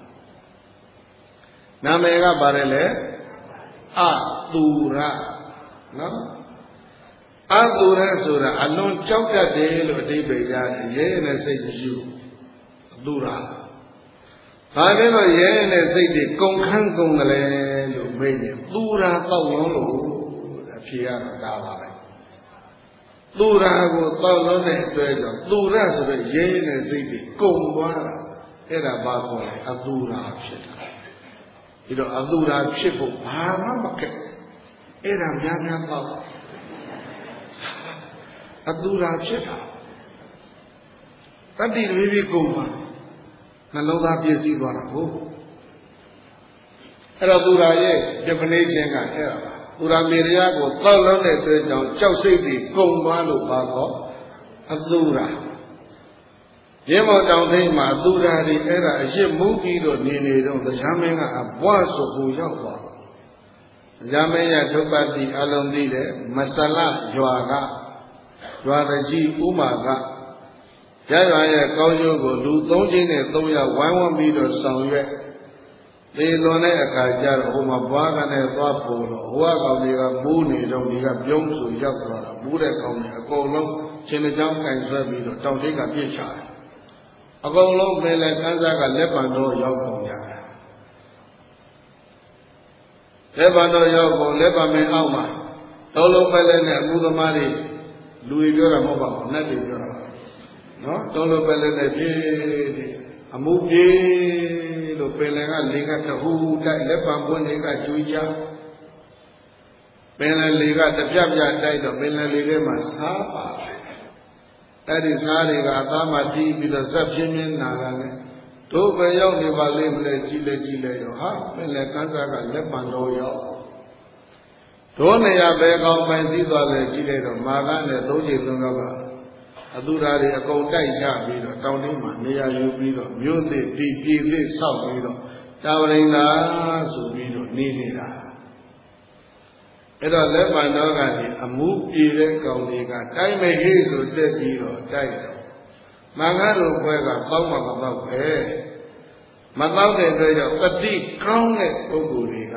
နာမည်ကဘာလဲလဲအတူရနော်အတူရဆိုတာအလွန်ကြောက်တတ်တယ်လို့အဓိပ္ပာယ်ရတယ်ရဲနဲ့စိတ်ယူအတူရဘာလဲတော့ရဲနဲ့စိတ်တွေကုန်ခန်းကုန်တယ်လေလို့မေးရင်တူရာတောက်လုံးလို့အဖြေရတာဒါပါပဲတူရာကိုတောက်လုံးတဲ့အတွက်ကြောင့်တူရဆိုတဲ့ရဲနဲ့စိတ်တွေကုန်သွားတာအဲ့ဒါဘာခေါ်လဲအတူရာဖြစ်တာဒီတော့အတူရာဖြစ်ဖို့ဘာမှမကဲအဲ့ဒါများများတော့အတူရာဖြစ်တာတတိတွေပြီးကုန်ပါနှလုံးသားပြည့်စည်သွားတာဟုတ်အဲ့တော့သူရာရဲ့ definition ကအဲ့ဒါပါသူရာမေရယကိုတောက်လုံးတဲ့အတွက်ကြောင့်ကြောက်စိတ်တွေကုန်သွားလို့ပါတော့အတူရာရဲမောတောင်ထိပ်မှာအတူရာတွေအဲ့ဒါအရစ်မှုပြီးတော့နေနေတော့တရားမင်းကအဘွားဆိုကိုရောက်သွားတရားမင်းရဒုပ္ပတိအလုံးသိတဲ့မဆလရွာကရွာတကြီးဥမာကရရွာရဲ့ကောင်းကျိုးကိုလူသုံးချင်းနဲ့သုံးရဝိုင်းဝန်းပြီးတော့ဆောင်ရွက်သေလွန်တဲ့အခါကျတော့ဟိုမှာဘွားကနဲ့သွားပုံတော့ဟိုကကောင်တွေကမူးနေတော့ဒီကပြုံးဆိုရောက်သွားတာမူးတဲ့ကောင်တွေအကုန်လုံးချင်းတစ်ကြောင်းကင်ဆွဲပြီးတော့တောင်ထိပ်ကပြစ်ချတယ်အကုန်လုံးပင်လယ်ကမ်းစားကလက်ပံတော့ရောက်ကုန်ကြတယ်လက်ပံတော့ရောက်ကုန်လက်ပံမင်းအောက်မှာတောလုံးပဲလဲနဲ့အမှုသမားတွေလူတွေပြောတာမဟုတ်ပါဘူးနတ်တွေပြောတာနော်တောလုံးပဲလဲနဲ့ပြေးအမှုပြေးလို့ပင်လယ်ကလေကတဟူတိုက်လက်ပံပွင့်တွေကကျွေးချပင်လယ်လေကတပြပြတိုက်တော့ပင်လယ်လေထဲမှာစားပါအဲ့ဒီစားတွေကအသားမှတီးပြီးတော့ဇက်ပြင်းပြင်းနာတာနဲ့တို့ပဲရောက်နေပါလိမ့်မလဲကြည်လဲကြည်လဲရောဟာပင်လယ်ကမ်းစားကလက်ပံတော်ရောက်တို့နေရာပဲကောင်းပိုင်စည်းသွားတယ်ကြည်လဲတော့မာကနဲ့သုံးချိန်သုံးယောက်ကအတူဓာတွေအကုန်တိုက်ချပြီးတော့တောင်တင်းမှာနေရာယူပြီးတော့မြို့သစ်ဒီပြည်သစ်ဆောက်ပြီးတော့တာဝရိန္ဒာဆိုပြီးတော့နေနေတာအဲ့တော့လက်ပံတော်ကနေအမှုပြေတဲ့ကောင်တွေကတိုက်မဟေးဆိုတက်ပြီးတော့တိုက်တော့မင်္ဂလိုဘွဲကတောက်မှမတော့ပဲမတော့တဲ့အတွက်ကြောင့်တတိကောင်းတဲ့ပုဂ္ဂိုလ်တွေက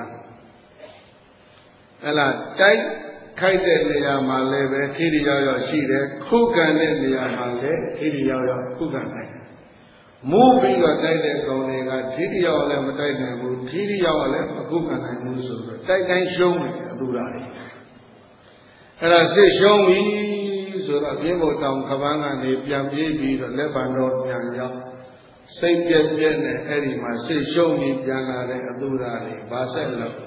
အဲ့လားတိုက်ခိုက်တဲ့နေရာမှာလည်းပဲခိရိရောက်ရောက်ရှိတယ်ခုခံတဲ့နေရာမှာလည်းခိရိရောက်ရောက်ခုခံနိုင်တယ် move in your title Goniga, Tidio Lemataina, Tidio Lem, Cook and I Musu, Titan show me, Adurai. And I say, show me, so that Bimbo Town Kavana, the Piambi, the Lebanon, Yanya, Saint Pian and Eddie, my say, show me Piana and Adurai, Basel.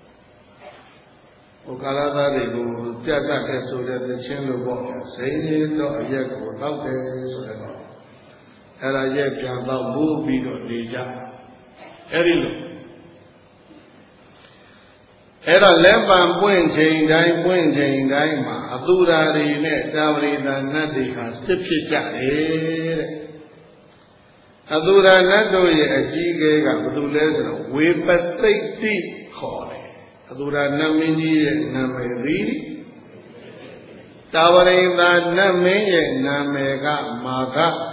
Okalada, they go, Piazza, so that the Chin Walker, saying, no, yet without this. And I yet can about move me to Deja. Eddie. Era lemban pointing, dying pointing, dying, Adura, the net, Davri, and Nadi has Tipsy. Adura Nado, a giga, Budules, we but take deep call. Adura Namini, Nameri, Davri, and Name, Namega, Maga.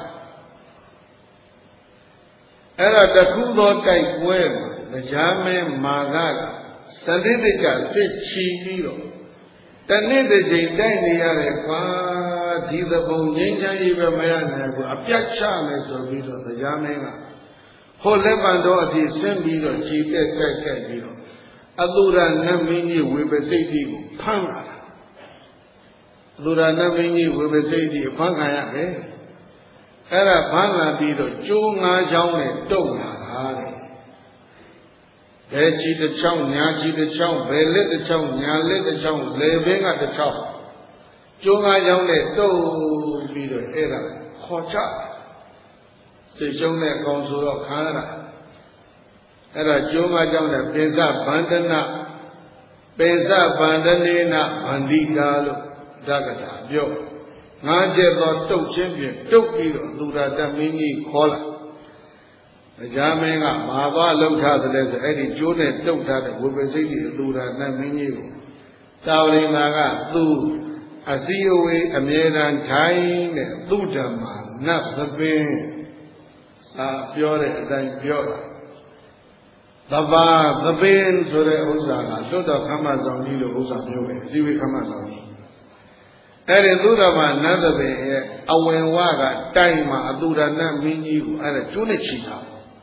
Era the Kudo type web, the Jame Maga, Sandika, Sichiro. The Nidji, Dania, Qua, Tizabon, Ninja, even man, a Piachames of Vito, the Jamena. Holevando, the Sembido, Chief, Vito. Adura Namini, we be say, Panga. Adura Namini, we be say, Panga. Era Panga Bido, Junga Jown, Dona. They cheat the chow, Nya cheat the chow, they lit the chow, Nya lit the chow, living at the chow. Junga Jown, Do Bido, Era, Hocha. Say Jonah Consul of Canada. Era Junga Jown, Pesa Bandana, Pesa Bandanina, Bandita, Dagata, Yo. Najet or champion, took me to that mini collar. The Jamaica, Mava looked at the Eddie Junet, took that we were saying to that mini. Towering Naga, do a C O A, a Medan time, do them, not the pain. Sa Pure and Pure. The bar, the pain, so the Osaka, so the Hamazon, Osa, see we Hamazon. Ere Durama Nadabe, Awenwaga, Taima, Adura Namini, and a Tunichita.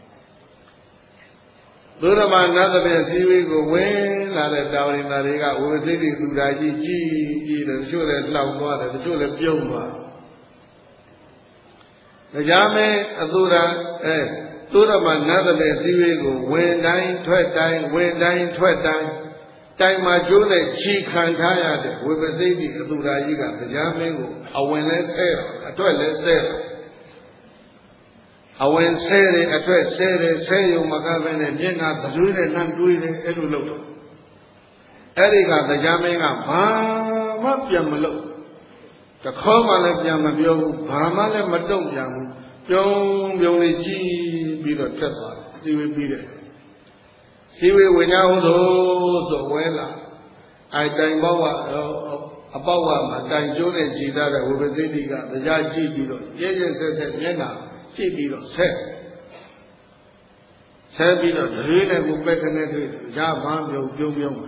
Durama Nadabe, Sivi go when, Nada down in Nariga, over the Duraji, G, the Chule Lawa, the Chule Pioma. The Jame, Adura, eh, Durama Nadabe, Sivi go when dying, twelve dying, when dying, twelve dying. Time my June, she can't tire with a lady to do Rayiga, the Yamingo. I went let's say, I told let's say. I went say it, I tried say it, say you, Magavan, and Jenna, the Jude, and doing it, Edulo. Erica, the Yaminga, Mama Yamalo. The Koma left Yamabio, Pamala Madon Yam, Yon Yoni, be the Tessa, see we beat it. See we went out so well. I time Bawa about my June and Chida, who was sitting at the Yaji Bido. Yes, said Yena, Chibido, said. Sabido, the reader who beckoned Javan, Yom Yom.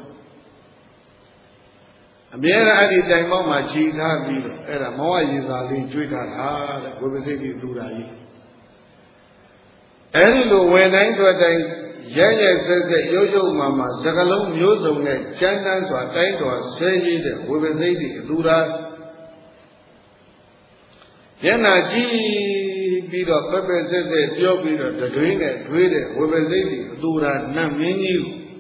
A mere added time of my Chida Bido, and a more is a link to it, who was sitting to Rai. And when I got Yaya says that Yoyo Mama, Zagalum, Yozum, Chandan, so I thank to say it, we will say it, Dura. Yana G. Bido, Pepper says that Yo Bido, the doing it, read it, we will say it, Dura, Namini.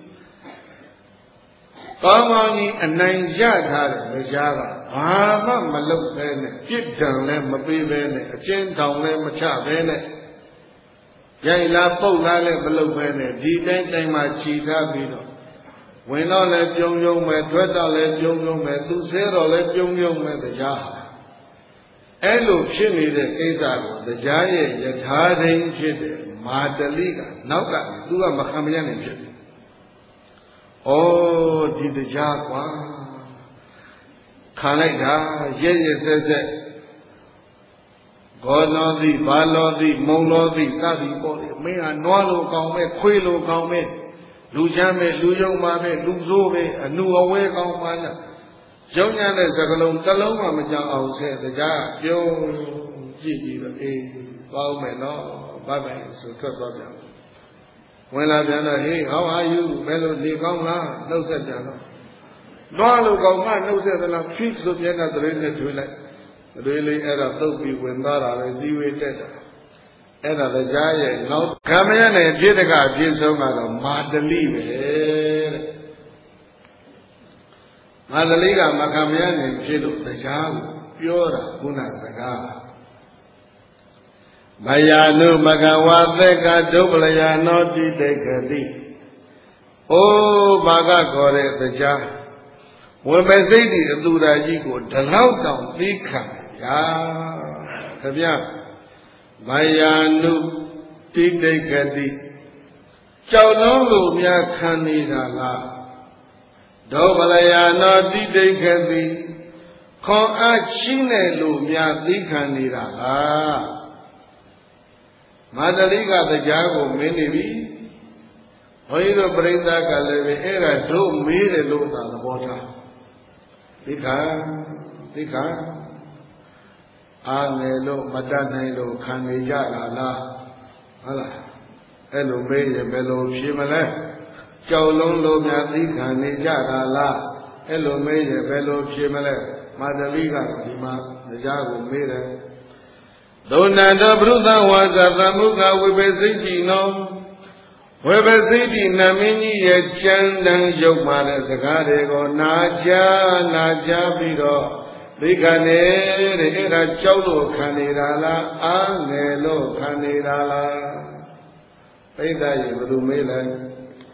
Kamani and nine yard, the Java, Mama, Maluk, and Kip down them, a baby, a chin down them, a chap, Yay la po la le below bene, D ten time my cheetah bido. When all let young young man, twelve let young young man, two zero let young young man the Yah. Elo chimney the Kizar, the Jay, the Tarding Kid, Madaliga, Nauka, do a Macamian Kid. Oh, did the Jagua Kanaka, Yay says that. God knows the, Balo the, Molo the, Sabi body, may I know come, Quilo come, Lujame, Lujomame, Luzobe, a new away come, Jonan is a galon, Taloma, Majan, said the Jar, Joe, Gigi, the A, Balmeno, bye bye so cut off them. When I began to hey, how are you? Mellow, they come now, no said that. No, look, man, no said that. Fix of Yana, the rain to like really at a topi when that are as you waited. And the giant, no, come in and get a guy, get some of Madeleine. Madaliga Makamian and Kido, the Jam, Pura, Puna Saga. Mayanu Magawateka, Dublaya, Noti, Dekadi. Oh, Maga Kore, the Jam. When Mazidi, the Durajigo, the Laudown, Nika, Ya, Kabia. Mayanu, Tikadi. Chaulongo, Mia Kanida. Dobalaya no didekati kon a chine lo mya thikanira la Madalika the jago mini bi Hoido Brenda Kaleve era do made lo da the water Tika Tika Angelo Madanelo Kanija la Hala Elo Meye Belo Shimale Chow long lo mya thika ni jata la elo meye belo phye male Madalika dima najago mere Donanda Bruta wasa thamukha wibesiti no wibesiti namini ye chandan yuk ma le saka deko naja naja pi do thika ne de era chow lo khan nida la a ngel lo khan nida la Paida ye badu me le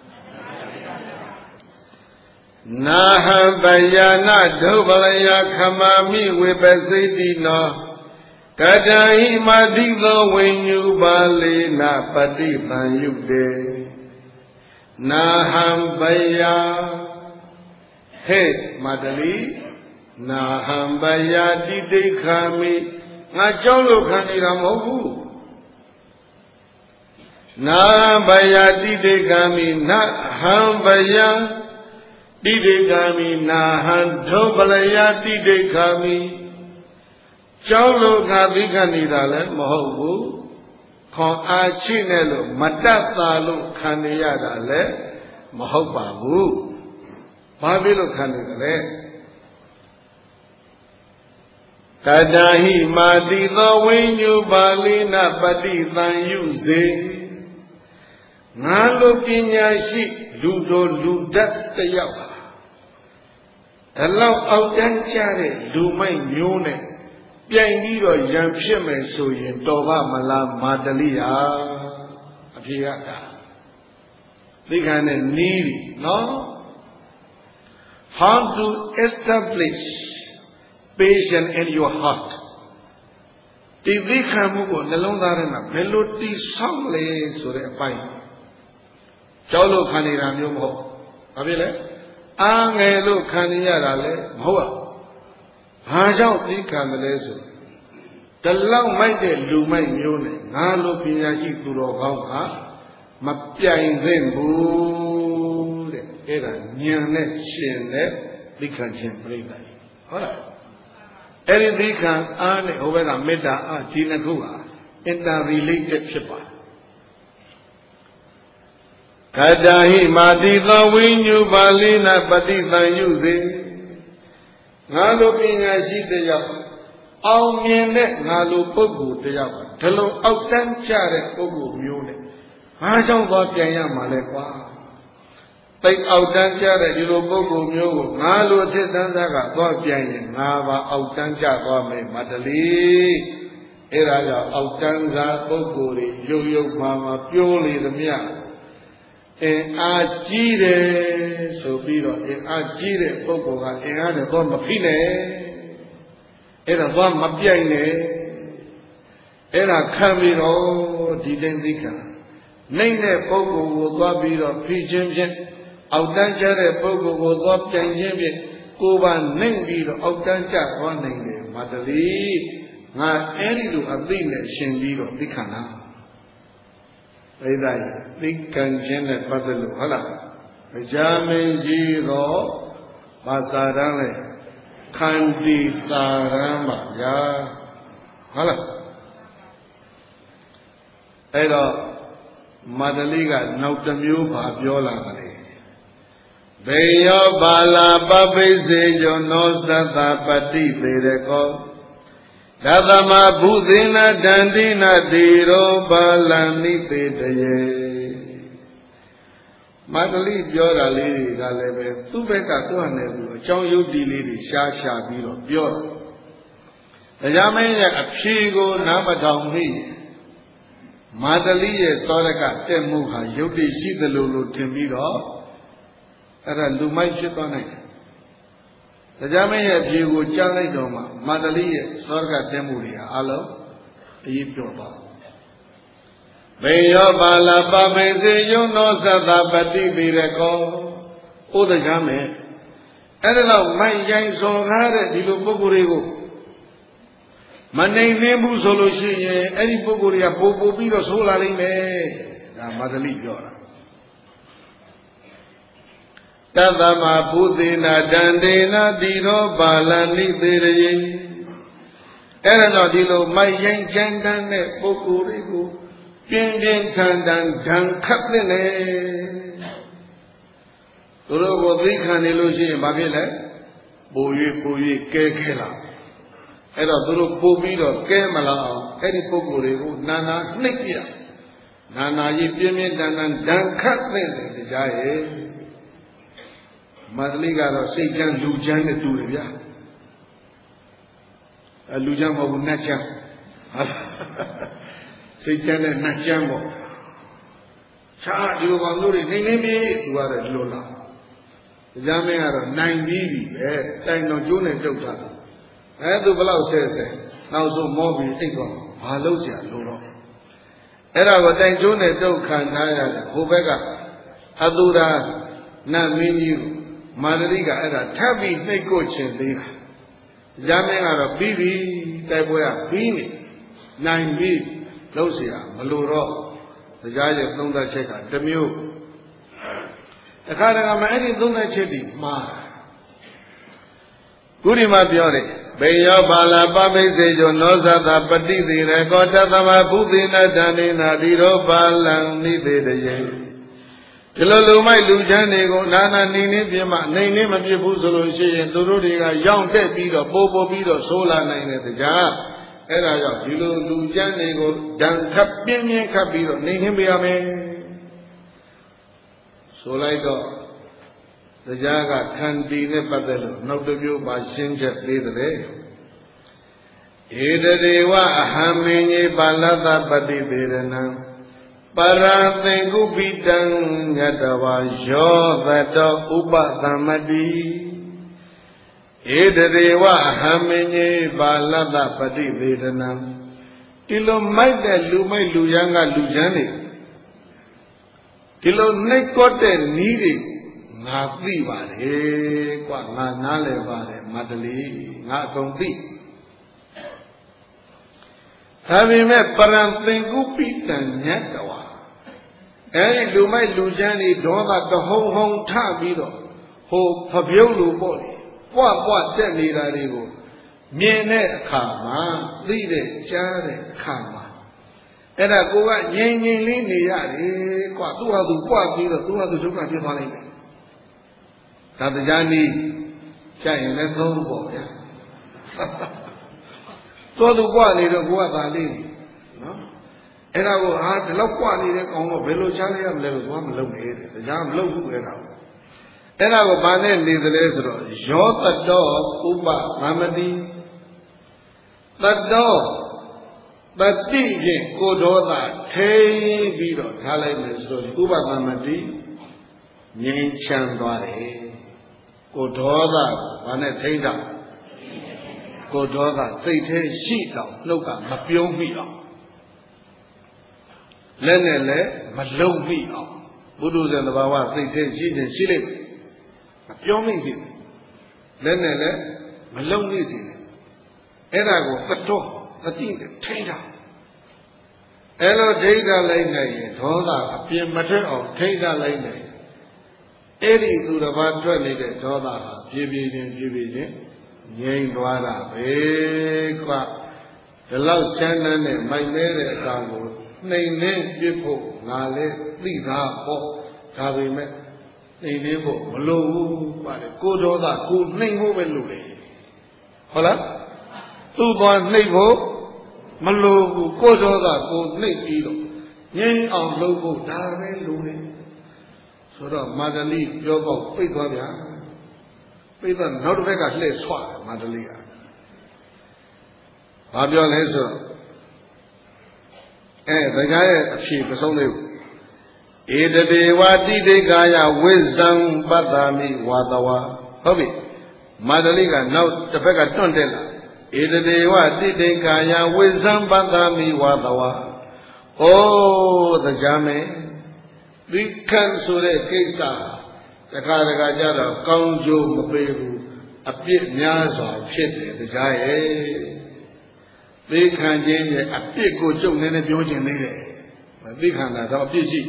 Naha bayana dobalaya kamami wibasiti no Kadahi madilo wenyu bali na pati banyude Naham baya Hey madali Naham baya dide kami Ngajolo kanira mohu Naham baya dide kami Naham baya Didekami nahan dobalaya didekami Chaulo kadhikanira le mahobu Kon achi ne lo matatha lo khaniyada le mahok ba bu Babi lo khanida le Kadahi maditha winyu balina pati tanyu se Ngalo pinyashi ludo ludat tayaw Allow out and chare, do my mune. Pianiro yam shime so yin Tova Mala Madalia Apiaka. They can need no? How to establish patience in your heart. If they come over the long arena, melody songly so they find. Cholo Kanira Mumo. Avile? Angelo Kaniara le Moa Haja di Cameleso. The long mighty Lumai Mune, Nalo Pinaki Duro Gauha, Mapia in Zembu, Era Niane Shene, Dikan Brida. Alright. Any Dikan Ane over a Meda Tinagua in the related shipper. Kadahi maditha winyu balina patitha yuze Ngalo pinyashi tayaw Aw myin ne ngalo puggul tayaw Dalo aw tan cha de puggul myo ne Ba jaung twa pyan ya ma le kwa Tait aw tan cha de di lo puggul myo ko Nga lo thit tan sa ka twa pyan yin nga ba aw tan cha twa me Madali Era jaw aw tan sa puggul ri yuk yuk ma ma pyo le thamya In Ajire, so be it. In Ajire, Pogoga, in Ada Dom Mapine, Era Dom Mapiane, Era Camino, Didendika. Name Pogo will go be of Pijim, Outdanjare Pogo will go up Janjim, Kuba Name Outdanja, one name, Madali, not any to a thing that Shendido, Dikana. Aidai, Dikan Janet Padalu, Hala, Jamin Jiro, Basarane, Kandi Saramba, Ya, Hala. အဲ့တော့မန္တလေးကနောက်တစ်မျိုးပါပြောလာတယ်ဘေယောပါလာပပိစေယောနောသတ္တပတိသေရကောသတ္တမဘုသေနတန္တိနတိရောပါလံနိသေတယေမန္တလေးပြောတာလေးတွေကလည်းပဲသူ့ဘက်ကသူ့ဟာနဲ့သူအကြောင်းယုတ်တိလေးတွေရှားရှားပြီးတော့ပြောတယ်တရားမင်းရဲ့အဖြေကိုနားမထောင်မိမာတလီရဲ့သောရကတက်မှုဟာယုတ်တိရှိသလိုလိုထင်ပြီးတော့အဲ့ဒါလူမိုက်ဖြစ်သွားနိုင်တယ်တရားမင်းရဲ့အဖြေကိုကြားလိုက်တော့မှမာတလီရဲ့သောရကတက်မှုတွေဟာအလုံးအရေးပြောသွားဘေယောပါလာပမေစေယုံသောသတ္တပတိပိရကောဥဒကမေအဲ့ဒါတော့မိုက်ရိုင်းစော်ကားတဲ့ဒီလိုပုဂ္ဂိုလ်တွေကိုမနိုင်သေးဘူးဆိုလို့ရှိရင်အဲ့ဒီပုဂ္ဂိုလ်တွေကပို့ပို့ပြီးတော့ဆိုးလာလိမ့်မယ်ဒါမာသလိပြောတာတတ္တမဘုသေနာတန္တေနာတိရောပါဠနိသေရယေအဲ့ဒါတော့ဒီလိုမိုက်ရိုင်းချမ်းတန်းတဲ့ပုဂ္ဂိုလ်တွေကိုပြင်းပြင်းထန်ထန်ဒဏ်ခတ်တဲ့လေသူတို့ကိုသိခံနေလို့ရှိရင်ဘာဖြစ်လဲပို၍ပို၍ကဲခဲလာအဲ့တော့သူတို့ပို့ပြီးတော့ကဲမလာအောင်အဲ့ဒီပုဂ္ဂိုလ်တွေကိုနာနာနှိပ်ပြနာနာကြီးပြင်းပြင်းထန်ထန်ဒဏ်ခတ်တဲ့တရားရဲ့မန္တလေးကတော့စိတ်ချမ်းလူချမ်းနဲ့တူတယ်ဗျာအဲလူချမ်းမဟုတ်ဘူးနတ်ချမ်းစိတ်ချမ်းတဲ့နတ်ချမ်းပေါ့ခြားဒီလိုကောင်တို့တွေနေနေပြီသူကတော့ဒီလိုလားတရားမင်းကတော့နိုင်ပြီးပြီပဲတိုင်တော်ကျိုးနဲ့တုတ်တာအဲသူဘလောက်ဆဲဆဲနောက်ဆုံးမောပြီးအိတ်တော့ဘာလို့ဆရာလို့တော့အဲ့ဒါကိုတိုင်ကျိုးနဲ့တုတ်ခံထားရတယ်ဟိုဘက်ကအသူရာနတ်မင်းကြီးမာနရိကအဲ့ဒါထပ်ပြီးနှိတ်ကိုခြင်းသေးတာတရားမင်းကတော့ပြီးပြီတိုက်ပွဲကပြီးနေနိုင်ပြီလို့ဆရာမလို့တော့တရားရဲ့သုံးသပ်ချက်ကတစ်မျိုးအခါတခါမှအဲ့ဒီသုံးသပ်ချက်ဒီမှာခုဒီမှာပြောတယ်ဘေယောပါလာပပိစေကျောနောသတ္တပတိသေရကောတသမဘုသေနတန္တေနာတိရောပါလံနိသေတယေဒီလိုလူမိုက်လူချမ်းတွေကိုနာနာနေနေပြမနေနေမပြဘူးဆိုလို့ရှိရင်သူတို့တွေကရောင်တက်ပြီးတော့ပိုးပိုးပြီးတော့ဆိုးလာနိုင်တဲ့တရားအဲ့ဒါကြောင့်ဒီလိုလူချမ်းတွေကိုဒဏ်ခတ်ပြင်းပြင်းခတ်ပြီးတော့နေနေပြရမယ်ဆိုလိုက်တော့တရားကခန္တီနဲ့ပတ်သက်လို့နောက်တစ်မျိုးပါရှင်းချက်ပေးတယ်ဧတရေဝအဟံမင်းကြီးပါဠတပတိသေရဏံပရသင်္ကုပိတံညတဝါယောသတောဥပသမတိဧတရေဝအဟံမင်းကြီးပါဠတပတိသေရဏံဒီလိုမိုက်တဲ့လူမိုက်လူရန်ကလူချမ်းနေဒီလိုနှိတ်ကော့တဲ့နီးတွေငါသိပါတယ်ကွာငါနားလည်ပါတယ်မတ္တလီငါအကုန်သိဒါပေမဲ့ပရံသင်္ကုပိတံညတ်တဝါအဲဒီလူမိုက်လူချမ်းတွေဒေါသတဟုံဟုံထပြီးတော့ဟိုဖပြုံးလို့ပေါ့လေပွားပွားတက်နေတာတွေကိုမြင်တဲ့အခါမှာသိတဲ့ကြားတဲ့အခါမှာအဲ့ဒါကိုကငြိမ်ငြိမ်လေးနေရတယ်ကွာသူ့ဟာသူပွားပြီးတော့သူ့ဟာသူဒုက္ခဖြစ်သွားနိုင်တယ်ဒါတရားနည်းကြရင်လည်းသုံးပေါ့ဗျာသောသူပွားနေတော့ကိုကသာလေးနော်အဲ့ဒါကိုဟာဒီလောက်ပွားနေတဲ့ကောင်တော့ဘယ်လိုချမ်းရမလဲလို့သူကမလုပ်နဲ့တဲ့တရားမလုပ်ဘူးအဲ့ဒါကိုအဲ့ဒါကိုဘာနဲ့နေသလဲဆိုတော့ယောတတောဥပသမတိတတောတတိဖြင့်ကိုဒေါသထိပြီးတော့ထားလိုက်မယ်ဆိုတော့ဥပသမတိငြိမ်းချမ်းသွားတယ်ကိုဒေါသဘာနဲ့ထိတာကိုဒေါသစိတ်ထဲရှိတော့နှုတ်ကမပြုံးမိအောင်လက်နဲ့လည်းမလုံမိအောင်ဘုဒ္ဓဇံတဘာဝစိတ်ထဲရှိနေရှိလိမ့်မယ်မပြုံးမိစေလက်နဲ့လည်းမလုံမိစေအဲ့ဒါကိုသတော်သတိနဲ့ထိတာအဲ့လိုထိတာလိုက်နိုင်ရင်ဒေါသအပြင်းမထွက်အောင်ထိတာလိုက်နိုင်အဲ့ဒီသူတစ်ပါးထွက်နေတဲ့ဒေါသဟာပြေးပြေးချင်းပြေးပြေးချင်းငြိမ်သွားတာပဲကွာဒီလောက်ချမ်းသာနဲ့မိုက်မဲတဲ့အကောင်ကိုနှိမ်နှင်းပြဖို့ငါလည်းသိတာပေါ့ဒါပေမဲ့နှိမ်နှင်းဖို့မလိုဘူးပါတယ်ကိုဒေါသကိုနှိမ်ဖို့ပဲလိုတယ်ဟုတ်လားသူ့သွားနှိမ်ဖို့မလိုဘူးကိုဒေါသကိုနှိမ်ပြီးတော့ငြိမ်းအောင်လုပ်ဖို့ဒါပဲလိုတယ်ဆိုတော့မာဒလီပြောပေါ့ပိတ်သွားဗျာပိတ်သွားနောက်တစ်ဘက်ကလှည့်ဆွမာဒလီကဘာပြောလဲဆိုတော့အဲတရားရဲ့အဖြေမဆုံးသေးဘူးဧတတေဝတိတိကာယဝိဇံပတ္တာမိဝါတဝါဟုတ်ပြီမာဒလိကနောက်တစ်ဖက်ကတွန့်တက်လာဧတတေဝတိတိကာယဝိဇံပတ္တာမိဝါတဝါဩတရားမင်းဒီခံဆိုတဲ့ကိစ္စတခါတခါကျတော့ကောင်းကျိုးမပေးဘူးအပြစ်များစွာဖြစ်တယ်တရားရဲ့သိခံခြင်းရဲ့အပြစ်ကိုကျုပ်နည်းနည်းပြောခြင်းသေးတယ်သိခံတာတော့အပြစ်ရှိ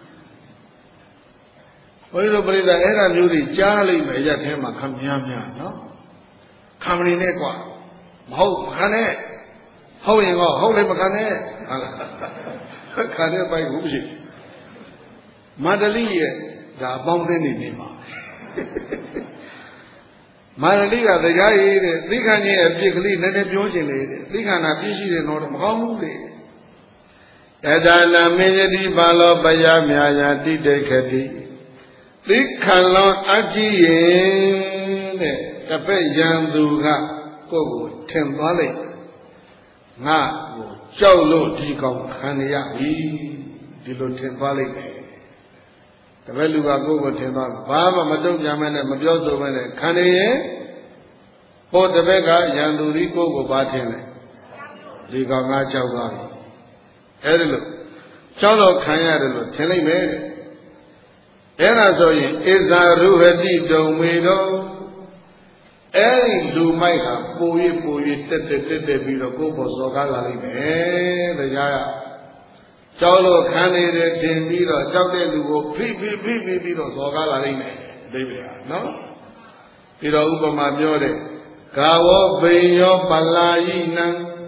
ဘုရားတို့ပြိဿအဲ့ဒါမျိုးတွေကြားလိုက်မယ်ရက်ထဲမှာခံများများနော်ခံမနေနဲ့ကွာမဟုတ်မခံနဲ့ဟုတ်ရင်တော့ဟုတ်လည်းမခံနဲ့ဟာလားခံတဲ့ပိုက်ဘူးရှိမာဒလီရဲ့ဒါအပေါင်းအသင်းနေနေမှာမာရလိကတရားရည်တဲ့သိခံခြင်းအပြစ်ကလေးနည်းနည်းပြောခြင်းလေတဲ့သိခံတာပြည့်ရှိတယ်တော့မကောင်းဘူးလေအဒါလမေယတိဘာလောပယမြာယာတိတေခတိသိခံလောအကြည့်ရင်တဲ့တပည့်ရန်သူကကိုယ့်ကိုထင်သွားလိုက်ငါကိုကြောက်လို့ဒီကောင်ခံရပြီဒီလိုထင်သွားလိုက်တယ်တပည့်လူကကိုယ့်ကိုထင်သွားဘာမှမတုံ့ပြန်မနဲ့မပြောဆိုမနဲ့ခံနေရင်ဟိုတပည့်ကရန်သူဒီကိုယ့်ကိုဘာထင်လဲဒီကောင်ငါကြောက်သွားပြီအဲ့ဒါလို့ကြောက်တော့ခံရတယ်လို့ထင်လိုက်မယ်အဲ့ဒါဆိုရင်ဣဇာရုဟတိတုံမေတော့အဲ့ဒီလူမိုက်ဟာပိုရပိုရတက်တက်တက်တက်ပြီးတော့ကိုယ့်ဘောစော်ကားလာလိမ့်မယ်တရားကကြောက်လို့ခံနေတယ်တင်ပြီးတော့ကြောက်တဲ့လူကိုဖိဖိဖိဖိပြီးတော့စော်ကားလာလိမ့်မယ်အဓိပ္ပာယ်ဟာနော်ပြီးတော့ဥပမာပြောတယ်ကာဝောဘိယောပလာယိနံ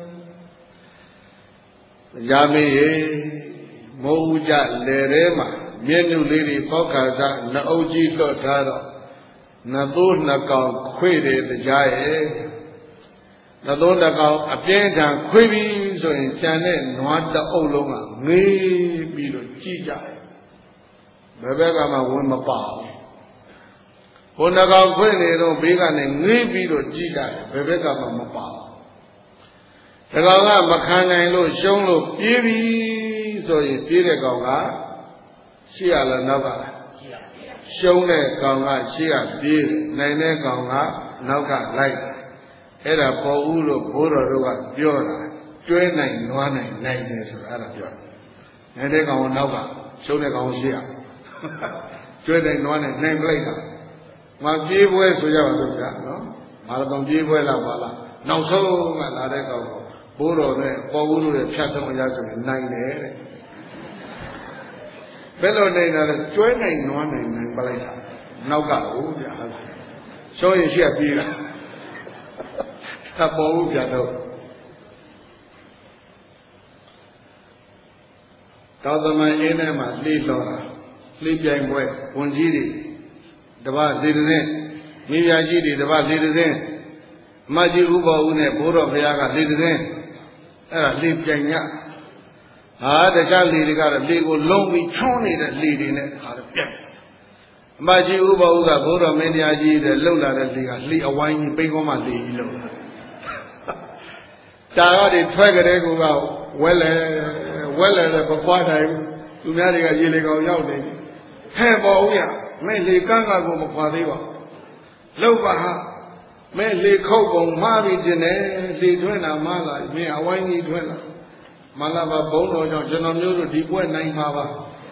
ရာမေမိုးဥကြလေထဲမှာမျက်နှုလေးတွေပေါက်ခါစားနှအုပ်ကြီးတော့ထားတော့နှသိုးနှကောင်ခွေတယ်တရားရဲ့နှသိုးနှကောင်အပြင်းထန်ခွေပြီးဆိုရင်ကြံတဲ့နွားတအုပ်လုံးကငေးပြီးတော့ကြည့်ကြတယ်ဘယ်ဘက်ကမှဝင်မပါဘူးဘုံနှကောင်ခွေနေတော့ဘေးကနေငေးပြီးတော့ကြည့်ကြတယ်ဘယ်ဘက်ကမှမပါဘူးဒီကောင်ကမခံနိုင်လို့ရှုံးလို့ပြေးပြီဆိုရင်ပြေးတဲ့ကောင်ကရှိရလားနောက်ကလားရှုံးတဲ့ကောင်ကရှိရပြေးနိုင်တဲ့ကောင်ကနောက်ကလိုက်အဲ့ဒါပေါ်ဦးလို့ဘိုးတော်တို့ကပြောတာကျွဲနိုင်နွားနိုင်နိုင်တယ်ဆိုတာအဲ့ဒါပြောတယ်နိုင်တဲ့ကောင်ကနောက်ကရှုံးတဲ့ကောင်ရှိရကျွဲနိုင်နွားနိုင်နိုင်လိုက်တာမပြေးပွဲဆိုရပါစို့ဗျာနော်မာရသွန်ပြေးပွဲလောက်ပါလားနောက်ဆုံးကလာတဲ့ကောင်ဘိုးတော်နဲ့ပေါ်ဦးတို့ရဲ့ဖြတ်ဆုံးအရာဆိုရင်နိုင်တယ်တဲ့ဘယ်လိုနိုင်တာလဲကျွဲနိုင်နွားနိုင်နိုင်ပလိုက်တာနောက်ကဟုတ်ဗျာရှောရင်ရှိရပြေးတာသပေါ်ဦးဗျာတော့တောသမန်ရင်းထဲမှာလှိလောတာလှိပြိုင်ပွဲဝန်ကြီးတွေတပတ်စီတည်းမိဖုရားကြီးတွေတပတ်စီတည်းအမကြီးဥပ္ပါဦးနဲ့ဘိုးတော်ဘုရားကလှိတည်းအဲ့ဒါလှိပြိုင်ညဟာတခြားလေတွေကတော့လေကိုလုံးပြီးချွန်းနေတဲ့လေတွေနဲ့ခါတော့ပြတ်အမကြီးဥပ္ပါဦးကဘိုးတော်မင်းတရားကြီးတဲ့လှုပ်လာတဲ့လေကလေအဝိုင်းကြီးပိန်းကောမှလေကြီးလှုပ်တာတာကတွေထွက်ကြတဲ့ကူကဝဲလဲဝဲလဲလည်းမခွာနိုင်ဘူးသူများတွေကရေလေကောင်ရောက်နေဟဲ့ပေါ်ဦးရမဲလေကန်းကကိုမခွာသေးပါလှုပ်ပါဟာမဲလေခုတ်ကုန်မှားပြီးတင်တယ်လေထွန်းတာမှားလာမင်းအဝိုင်းကြီးထွန်းလာမလာပါဘုံတော်ကြောင့်ကျွန်တော်မျိုးတို့ဒီပွဲနိုင်မှာပါ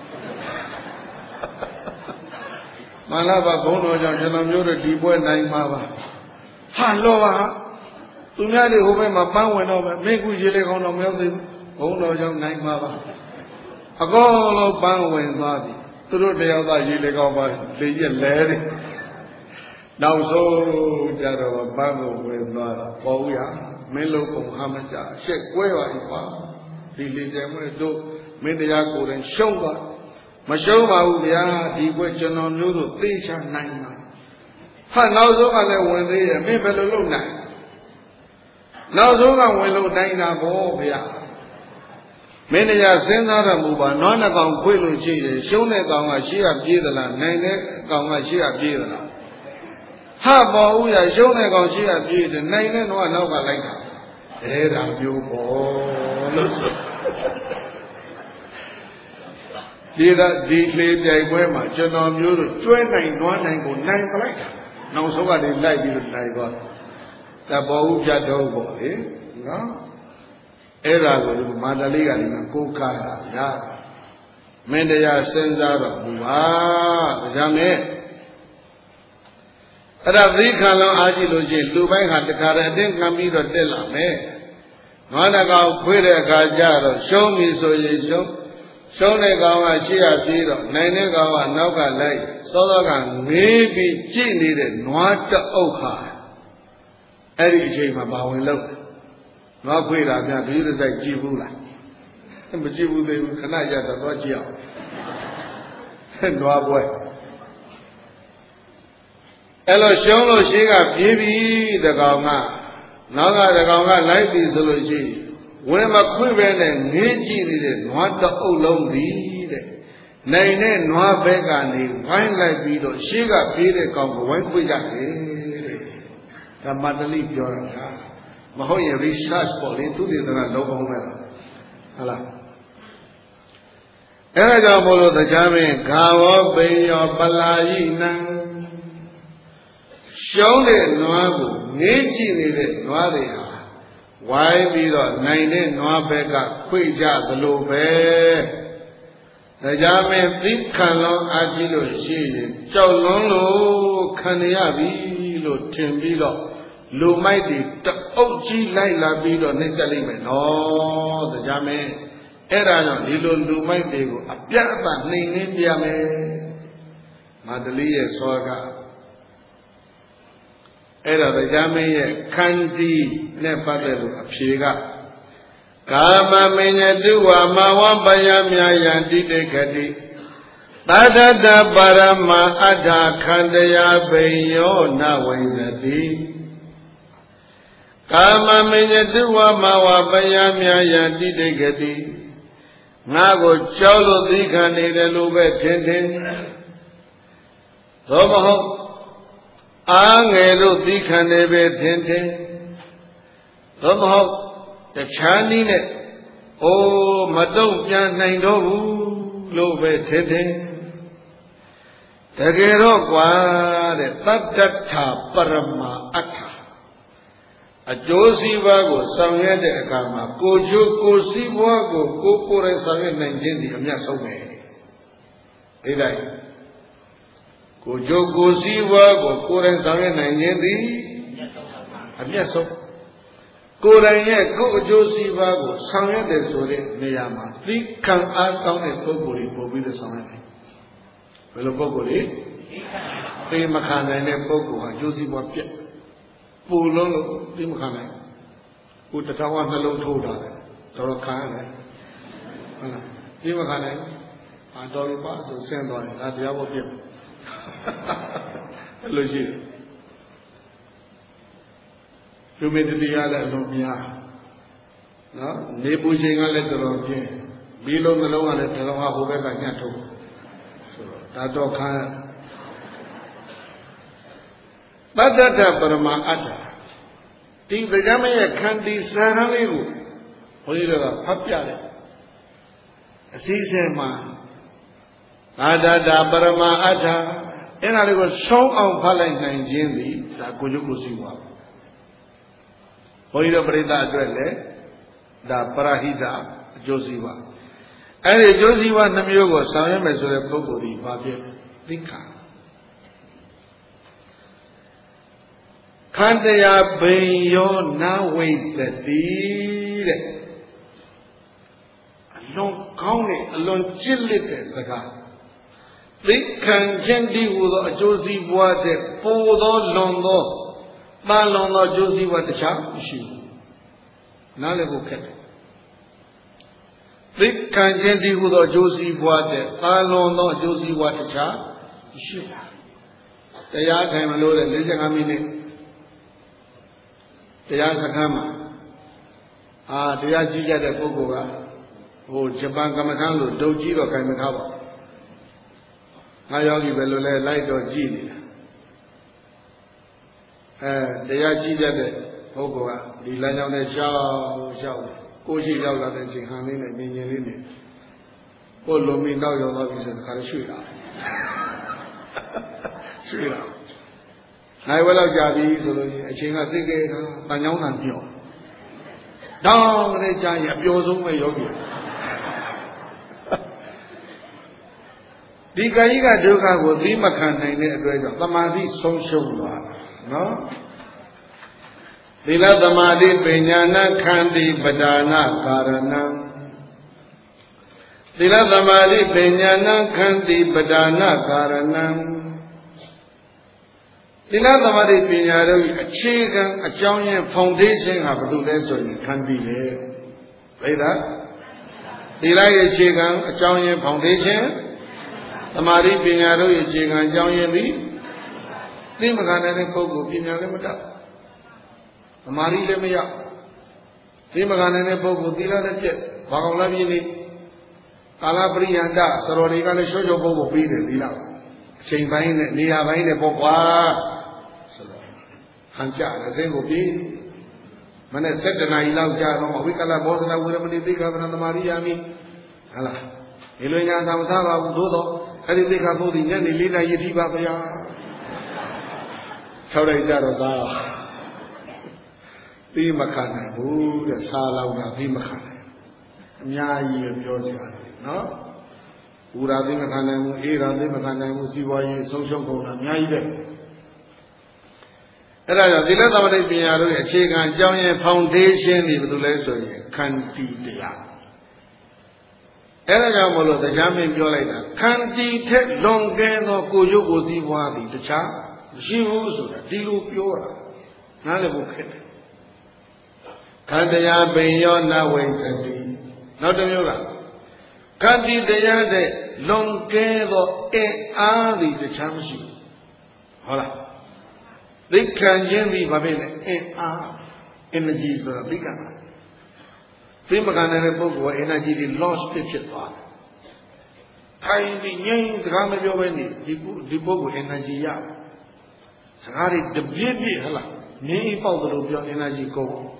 မလာပါဘုံတော်ကြောင့်ကျွန်တော်မျိုးတို့ဒီပွဲနိုင်မှာပါဟာလောပါသူများတွေဟိုဘက်မှာပန်းဝင်တော့ပဲမင်းကူရေလေကောင်းတော့မရောက်သေးဘူးဘုံတော်ကြောင့်နိုင်မှာပါအကောလုံးပန်းဝင်သွားပြီသူတို့တယောက်သားရေလေကောင်းပါလေရက်လဲတယ်နောက်ဆုံးကြတော့ပန်းကိုဝင်သွားတာပေါ်ဦးရမင်းလုံးပုံဟာမကြအရှက်ကွဲပါပြီကွာဒီလေကျဲမွေးတို့မင်းတရားကိုယ်တိုင်ရှုံးသွားမရှုံးပါဘူးဗျာဒီဘွဲကျွန်တော်မျိုးတို့သိချနိုင်ပါဟာနောက်ဆုံးကလည်းဝင်သေးရဲ့မင်းဘယ်လိုလုပ်နိုင်နောက်ဆုံးကဝင်လို့တိုင်းတာပေါ့ဗျာမင်းတရားစဉ်းစားရမူပါနွားနှကောင်ခွေလို့ရှိရင်ရှုံးတဲ့ကောင်ကရှေ့ကပြေးသလားနိုင်တဲ့ကောင်ကရှေ့ကပြေးသလားဟာပေါ်ဦးရရှုံးတဲ့ကောင်ရှေ့ကပြေးတယ်နိုင်တဲ့နွားနောက်ကလိုက်တာအဲ့ဒါမျိုးပေါ့လို့ဆိုဒီကဒီလေပြိုင်ပွဲမှာကျွန်တော်မျိုးတို့ကျွဲနိုင်နွားနိုင်ကိုနိုင်ပလိုက်တာနောက်ဆုံးကနေလိုက်ပြီးတော့နိုင်သွားတဘောဦးပြတ်တော့ပေါ့လေနော်အဲ့ဒါကိုမာတလေးကလည်းကိုးကားတာရမင်းတရားစဉ်းစားတော့ဘူးပါဒါကြောင့်နဲ့အဲ့ဒါသိခံလုံးအားကြည့်လို့ချင်းလူပိုင်းဟာတခါတည်းအတင်းခံပြီးတော့တက်လာမယ်ငါးနှကောင်ခွေးတဲ့အခါကျတော့ရှုံးပြီဆိုရင်ရှုံးရှုံးတဲ့ကောင်ကရှေ့ရပြေးတော့နိုင်တဲ့ကောင်ကနောက်ကလိုက်စောစောကငေးပြီးကြည့်နေတဲ့နွားတအုပ်ဟာအဲ့ဒီအချိန်မှာဘာဝင်လို့နွားခွေးတာများဒီလိုစိုက်ကြည့်ဘူးလားမကြည့်ဘူးသေးဘူးခဏရတော့တော့ကြည့်အောင်နွားပွဲအဲ့လိုရှုံးလို့ရှိကပြေးပြီတကောင်ကနောက်ကတကောင်ကလိုက်ပြီဆိုလို့ရှိဝင်မခွေးပဲနဲ့ငေးကြည့်နေတဲ့နွားတအုပ်လုံးသည်တဲ့နိုင်တဲ့နွားဘက်ကနေဝိုင်းလိုက်ပြီးတော့ရှေ့ကပြေးတဲ့ကောင်ကဝိုင်းခွေးကြတယ်တဲ့ဓမ္မတလိပြောတာကမဟုတ်ရင် research ပေါ့လေသူတည်တာလုံးအောင်မဲ့လားဟုတ်လားအဲ့ဒါကြောင့်မို့လို့တရားမင်းဂါဝပိယောပလာယိနံရှုံးတဲ့နွားကိုငေးကြည့်နေတဲ့နွားတွေဟာဝိုင်းပြီးတော့နိုင်တဲ့နွားဘက်ကခွေကြသလိုပဲတရားမင်းသိခံလုံးအားကြီးလို့ရှိရင်ကြောက်လွန်းလို့ခံရပြီလို့ထင်ပြီးတော့လူမိုက်တွေတအုပ်ကြီးလိုက်လာပြီးတော့နှိမ့်ဆက်လိုက်မယ်နော်တရားမင်းအဲ့ဒါကြောင့်ဒီလိုလူမိုက်တွေကိုအပြတ်အသတ်နှိမ်နှင်းပြမယ်မန္တလေးရဲ့စောကအဲ့ဒါတရားမင်းရဲ့ခန္တီနဲ့ပတ်သက်လို့အဖြေကကာမမဉ္ဇတုဝမဝပယမြယံတိတေခတိသာဒတပါရမအဋ္ဌခန္တယဘိယောနဝိဇတိကာမမဉ္ဇတုဝမဝပယမြယံတိတေခတိငါကိုကြောက်လို့သိခံနေတယ်လို့ပဲထင်ထင်သို့မဟုတ်အားငယ်လို့သိခံနေပဲထင်ထင်သို့မဟုတ်တခြားနည်းနဲ့အိုးမတုံ့ပြန်နိုင်တော့ဘူးလို့ပဲထင်ထင်တကယ်တော့ကွာတဲ့သတ္တထပရမအဋ္ဌအကျိုးစီးပွားကိုဆောင်ရွက်တဲ့အခါမှာကိုကျိုးကိုစီးပွားကိုကိုကိုယ်တိုင်ဆောင်ရွက်နိုင်ခြင်းဒီအမြတ်ဆုံးပဲဒီတိုင်းကိုကျိုးကိုစီးပွားကိုကိုယ်တိုင်ဆောင်ရွက်နိုင်ခြင်းဒီအမြတ်ဆုံးကိုယ်တိုင်ရဲ့ကိုယ်အကျိုးစီးပွားကိုဆောင်ရွက်တယ်ဆိုတဲ့နေရာမှာသိခံအားကောင်းတဲ့ပုဂ္ဂိုလ်တွေပို့ပြီးတော့ဆောင်ရွက်တယ်ဘယ်လိုပုဂ္ဂိုလ်တွေသိမခံနိုင်တဲ့ပုဂ္ဂိုလ်ဟာအကျိုးစီးပွားပြတ်ပူလုံးလို့သိမခံနိုင်ကိုတထောင်ကနှလုံးထိုးတာတယ်တော်တော်ခံရတယ်ဟုတ်လားသိမခံနိုင်အာတော်လို့ပါဆိုဆင်းသွားတယ်ဒါတရားဘောပြတ်အဲ့လိုရှိတယ်လူမင်းတရားလည်းအလုံးများနော်နေပူချိန်ကလည်းတော်တော်ပြင်းဘီလုံးနှလုံးကလည်းတော်တော်ဟိုဘက်ကညှက်ထုတ်ဆိုတော့ဒါတော့ခံသတ္တတပရမအဋ္ဌဒီတရားမရဲ့ခန္တီစံရမ်းလေးကိုဘုန်းကြီးတို့ကဖတ်ပြတယ်အစည်းအဝေးမှာသတ္တတပရမအဋ္ဌအဲ့ဒါလေးကိုဆုံးအောင်ဖတ်လိုက်နိုင်ခြင်းသည်ဒါကိုကျုပ်ကိုစီးပွားဘုန်းကြီးတို့ပြိဿအတွက်လည်းဒါပရဟိတအကျိုးစီးပွားအဲ့ဒီအကျိုးစီးပွားနှမျိုးကိုဆောင်ရွက်မယ်ဆိုတဲ့ပုဂ္ဂိုလ်ဒီဘာဖြစ်သိက္ခာခန္တယဘိယောနဝိသတိတဲ့အလွန်ကောင်းတဲ့အလွန်ကြစ်လက်တဲ့စကားသိခံခြင်းဒီဟူသောအကျိုးစီးပွားတဲ့ပိုသောလွန်သောတန်လွန်သောအကျိုးစီးပွားတခြားမရှိဘူးနားလည်ဖို့ခက်တယ် They can't get you with a Josie water, I know no Josie water child. Sure. The yard time alone and listen a minute. The yard Sakama. Ah, the yard Giga de Fogora. Oh, Japan Kamakando, Doji or Kamakava. I argue below light or genie. The yard Giga de Fogora, the land of the show, show. Koji Yala and Jihanin and Minion. Oh, Lumi now your love is in Karashira. Shira. I will have Jabi, so I change a cigarette, Tanyon and Pio. Down the giant Piozo way of you. The Gaiga Duka will be Macan in the Tamadi social no? The Latamadi Penyana Kandi Badana Karana. The Latamadi Penyana Kandi Badana Karana. The Latamadi Penyaro, a chicken, a giant foundation of the lesson can be there. Right that? The Laya chicken, a giant foundation. The Mari Penyaro, a chicken, a giant leaf. The Magana Pogo Penyaro. हमारी ले में या ती मगाने ने बोगो दिला ने के बागोला भी नहीं काला परी यांदा सरोरी का ने शो शो बोगो पी दे दिला चिंग भाई ने निया भाई ने बोगवा हंचा ने से को पी मैंने सेट ना इलाव जा रो अभी काला बहुत ना उरे मनी देखा बना हमारी यामी हला ये लोग यहाँ सामसा बाबू दो दो अरे देखा बहुत ही ने लीला ये ठीक बात यार छोड़े जा रहा Be Makana, who the Sala, be Makana. Nyai of Georgia, no? Uradi Makana, Ira, the Makana, Siway, social program, Nyai. And I did not have a check and giant foundation in the lesson, Kanti Dia. Elagamo, the Jamin Violator, Kanti Ted Longan or Koyoko Diwadi, the child, she was a Dilu Pura, none of it. Kandaya Bayona Waysati. Not the Yoga. Kandi Daya de Longedo e Adi the Chamshi. Hola. They can gently Babine e A energy for a bigger. Timakan and a book were energy lost picture. Kindly names Ramavani, the book energy. Sagari the baby Hala. Nay, Father of your energy go.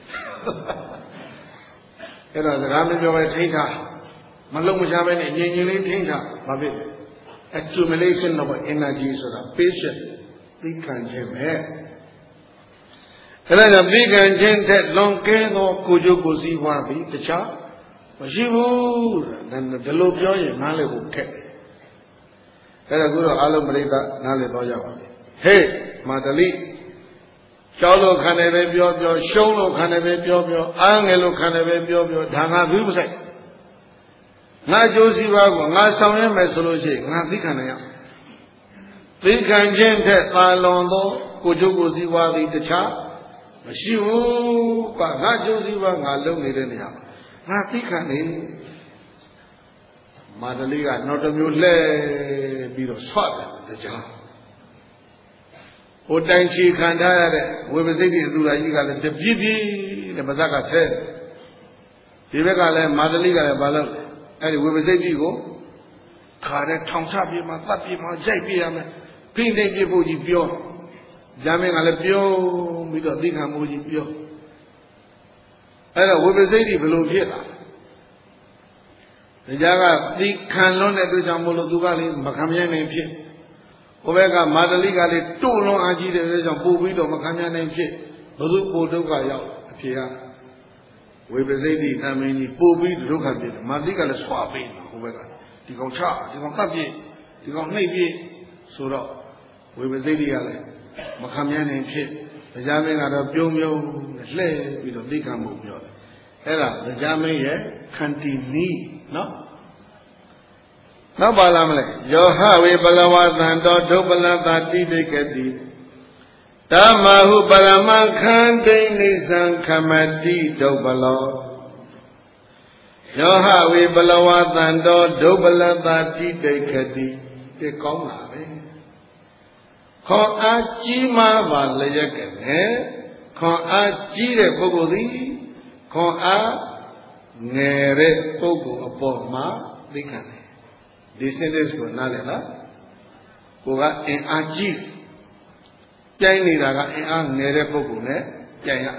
Era the Ramin of Tinta, Malumujaman and Yangin Tinta, Babit. Accumulation of energy so that patient, we can have hair. And then a big and gentle long care no Kujuku see Wabi, the child, but she would, and the low joy and Nale kept. Then a good Alamarita, Nale Boya. Hey, Madali. Cholo Kanebe Biobio, Sholo Kanebe Biobio, Angelo Kanebe Biobio, Dana Vibusek. Na Josie Wago, Na Sam Mesology, Na Vicanaya. Think and Gente, Londo, Kujugo Ziwabi the child. She woo, but not Josie Wang, I love it anyhow. Na Vicani Madaliga, not a mule, be the swap, the child. O Tanchi Kandara, we were saying to Rajiga, the Bibi, the Bazaka said, Tibekala, Madaliga, Bala, and we were saying to go, Kare, Tonsapi, Matapi, Japi, Pinding people, Pio, Jamming Alepio, with a Dika Moji Pio. And we were saying below here. The Jaga, the Canon at the Jamolo Dugali, Macamian and Pie. Ovega Madaliga, two long Aji, the Bubi of Macamian and Pie, Bazu Podoga, Pia. We were saying, I mean, Bubi, look at it, Madiga swapping, Ovega. The Goncha, the Gontapi, the Gonnapi, Sura. We were saying, Macamian and Pie, the Jamming at a Biomio, the Slay, with a Dicambo. Era, the Jamming, Cantini, no? No balamle. Yohawe balawatan do dobalata tidekati. Tamahu balaman khande nisan kamati dobalo. Yoha we balawatando dobala ti dekati te kong la be. Kon a chi ma ba layakane kon a chi de puggol di kon a ngere puggol apo ma dikane. This is ko na le la. Ko ga in a chi pian nida ga in a ngere puggol ne pian ya.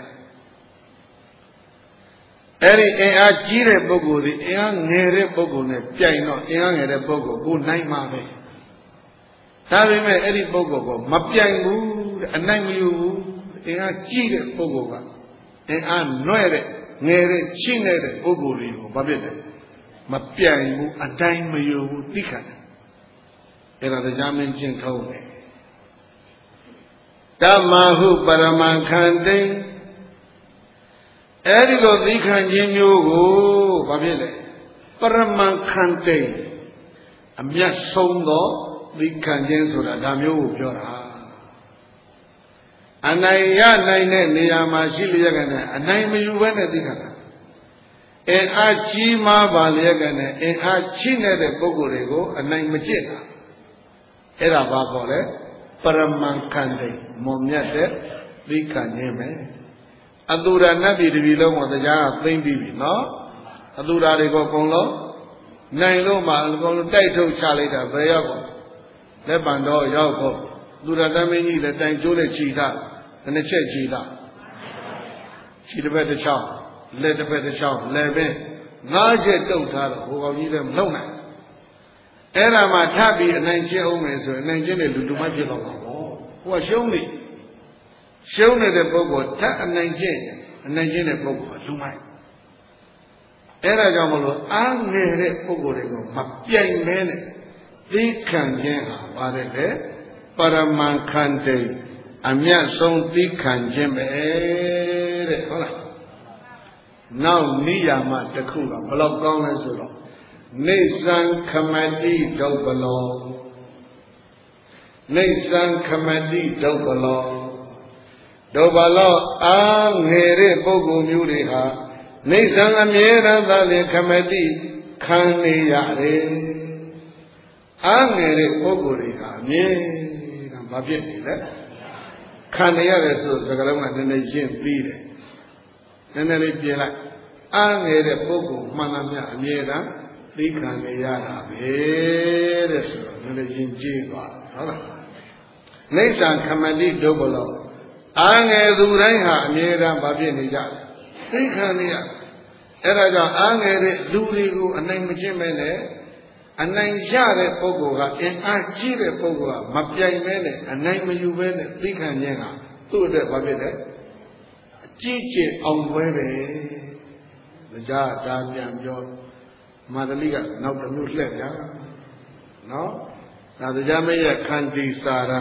Eri in a chi de puggol di in a ngere puggol ne pian no in a ngere puggol ko nai ma be. Tabi me eri puggol ko ma pian bu anai mi yu in a chi de puggol ga in a noe de ngere chi ne de puggol ri ko ba pit de ma pian bu adai mi yu tikane. Era de jamin chin thau ne. Tamahu paramakhante eri lo dikhan chin myo ko ba pit le paramakhante amyat song do dikhan chin soda da myo ko pyo da. Anai ya nai ne neya ma shi liyakane anai ma yu ba ne dikhan da. In a chi ma ba liyakane in a chi ne de puggolတွေကိုanai ma jit da. Era ba ko le paramakhante mo myat de dikhan chin me. Adura nabi tbi long koတရားသိမ့်ပြီးပြီနော်အတူရာတွေကိုအကုန်လုံးနိုင်လို့မှအကုန်လုံးတိုက်ထုတ်ချလိုက်တာဘယ်ရောက်ကောလက်ပံတော့ရောက်ကောသူရတမင်းကြီးလည်းတိုင်ကျိုးနဲ့ခြိတာတစ်ချက်ခြိတာခြိတစ်ဖက်တစ်ချောင်းလက်တစ်ဖက်တစ်ချောင်းလက်ပင်ငါးချက်တုတ်ထားတော့ဟိုကောင်ကြီးလည်းမလုံနိုင်အဲ့ဒါမှထပ်ပြီးအနိုင်ကျင့်အောင်မယ်ဆိုရင်အနိုင်ကျင့်တဲ့လူလူမဖြစ်တော့ဘူးဟိုကရှုံးနေရှုံးနေတဲ့ပုဂ္ဂိုလ်ထပ်အနိုင်ကျင့်အနိုင်ကျင့်တဲ့ပုဂ္ဂိုလ်ကလူမိုက်အဲ့ဒါကြောင့်မလို့အားငယ်တဲ့ပုဂ္ဂိုလ်တွေကိုမပြိုင်မဲနဲ့သိခံခြင်းဟာပါတယ်လေပရမန်ခန္တေအမြတ်ဆုံးသိခံခြင်းပဲတဲ့ဟုတ်လားနောက်နိယာမတစ်ခုကဘယ်လောက်ကောင်းလဲဆိုတော့နေသံခမတိဒုပ္ပလောနေသံခမတိဒုပ္ပလောဒုပ္ပလောအားငယ်တဲ့ပုဂ္ဂိုလ်မျိုးတွေဟာနေသံအမြဲတမ်းသာလျှင်ခမတိခံနေရတယ်အားငယ်တဲ့ပုဂ္ဂိုလ်တွေဟာအမြဲတမ်းမဖြစ်နေလေခံနေရတယ်ဆိုစကားလုံးကနည်းနည်းရှင်းပြီးတယ်နည်းနည်းလေးပြင်လိုက်အားငယ်တဲ့ပုဂ္ဂိုလ်မှန်သမျှအမြဲတမ်းသိခံနေရတာပဲတဲ့ဆိုတော့နည်းနည်းရှင်းကြည့်သွားဟုတ်လားနေသံခမတိဒုပ္ပလောအားငယ်သူတိုင်းဟာအမြဲတမ်းမဖြစ်နေကြတယ်သိခံနေရအဲ့ဒါကြောင့်အားငယ်တဲ့လူတွေကိုအနိုင်မကျင့်မဲနဲ့အနိုင်ရတဲ့ပုဂ္ဂိုလ်ကအင်အားကြီးတဲ့ပုဂ္ဂိုလ်ကမပြိုင်မဲနဲ့အနိုင်မယူမဲနဲ့သိခံခြင်းဟာသူ့အတွက်ဘာဖြစ်လဲအကြီးကျယ်အောင်ပွဲပဲကြာဒါပြန်ပြောမာတလိကနောက်တစ်မျိုးလှည့်ကြနော်ဒါတရားမရဲ့ခန္တီစာရ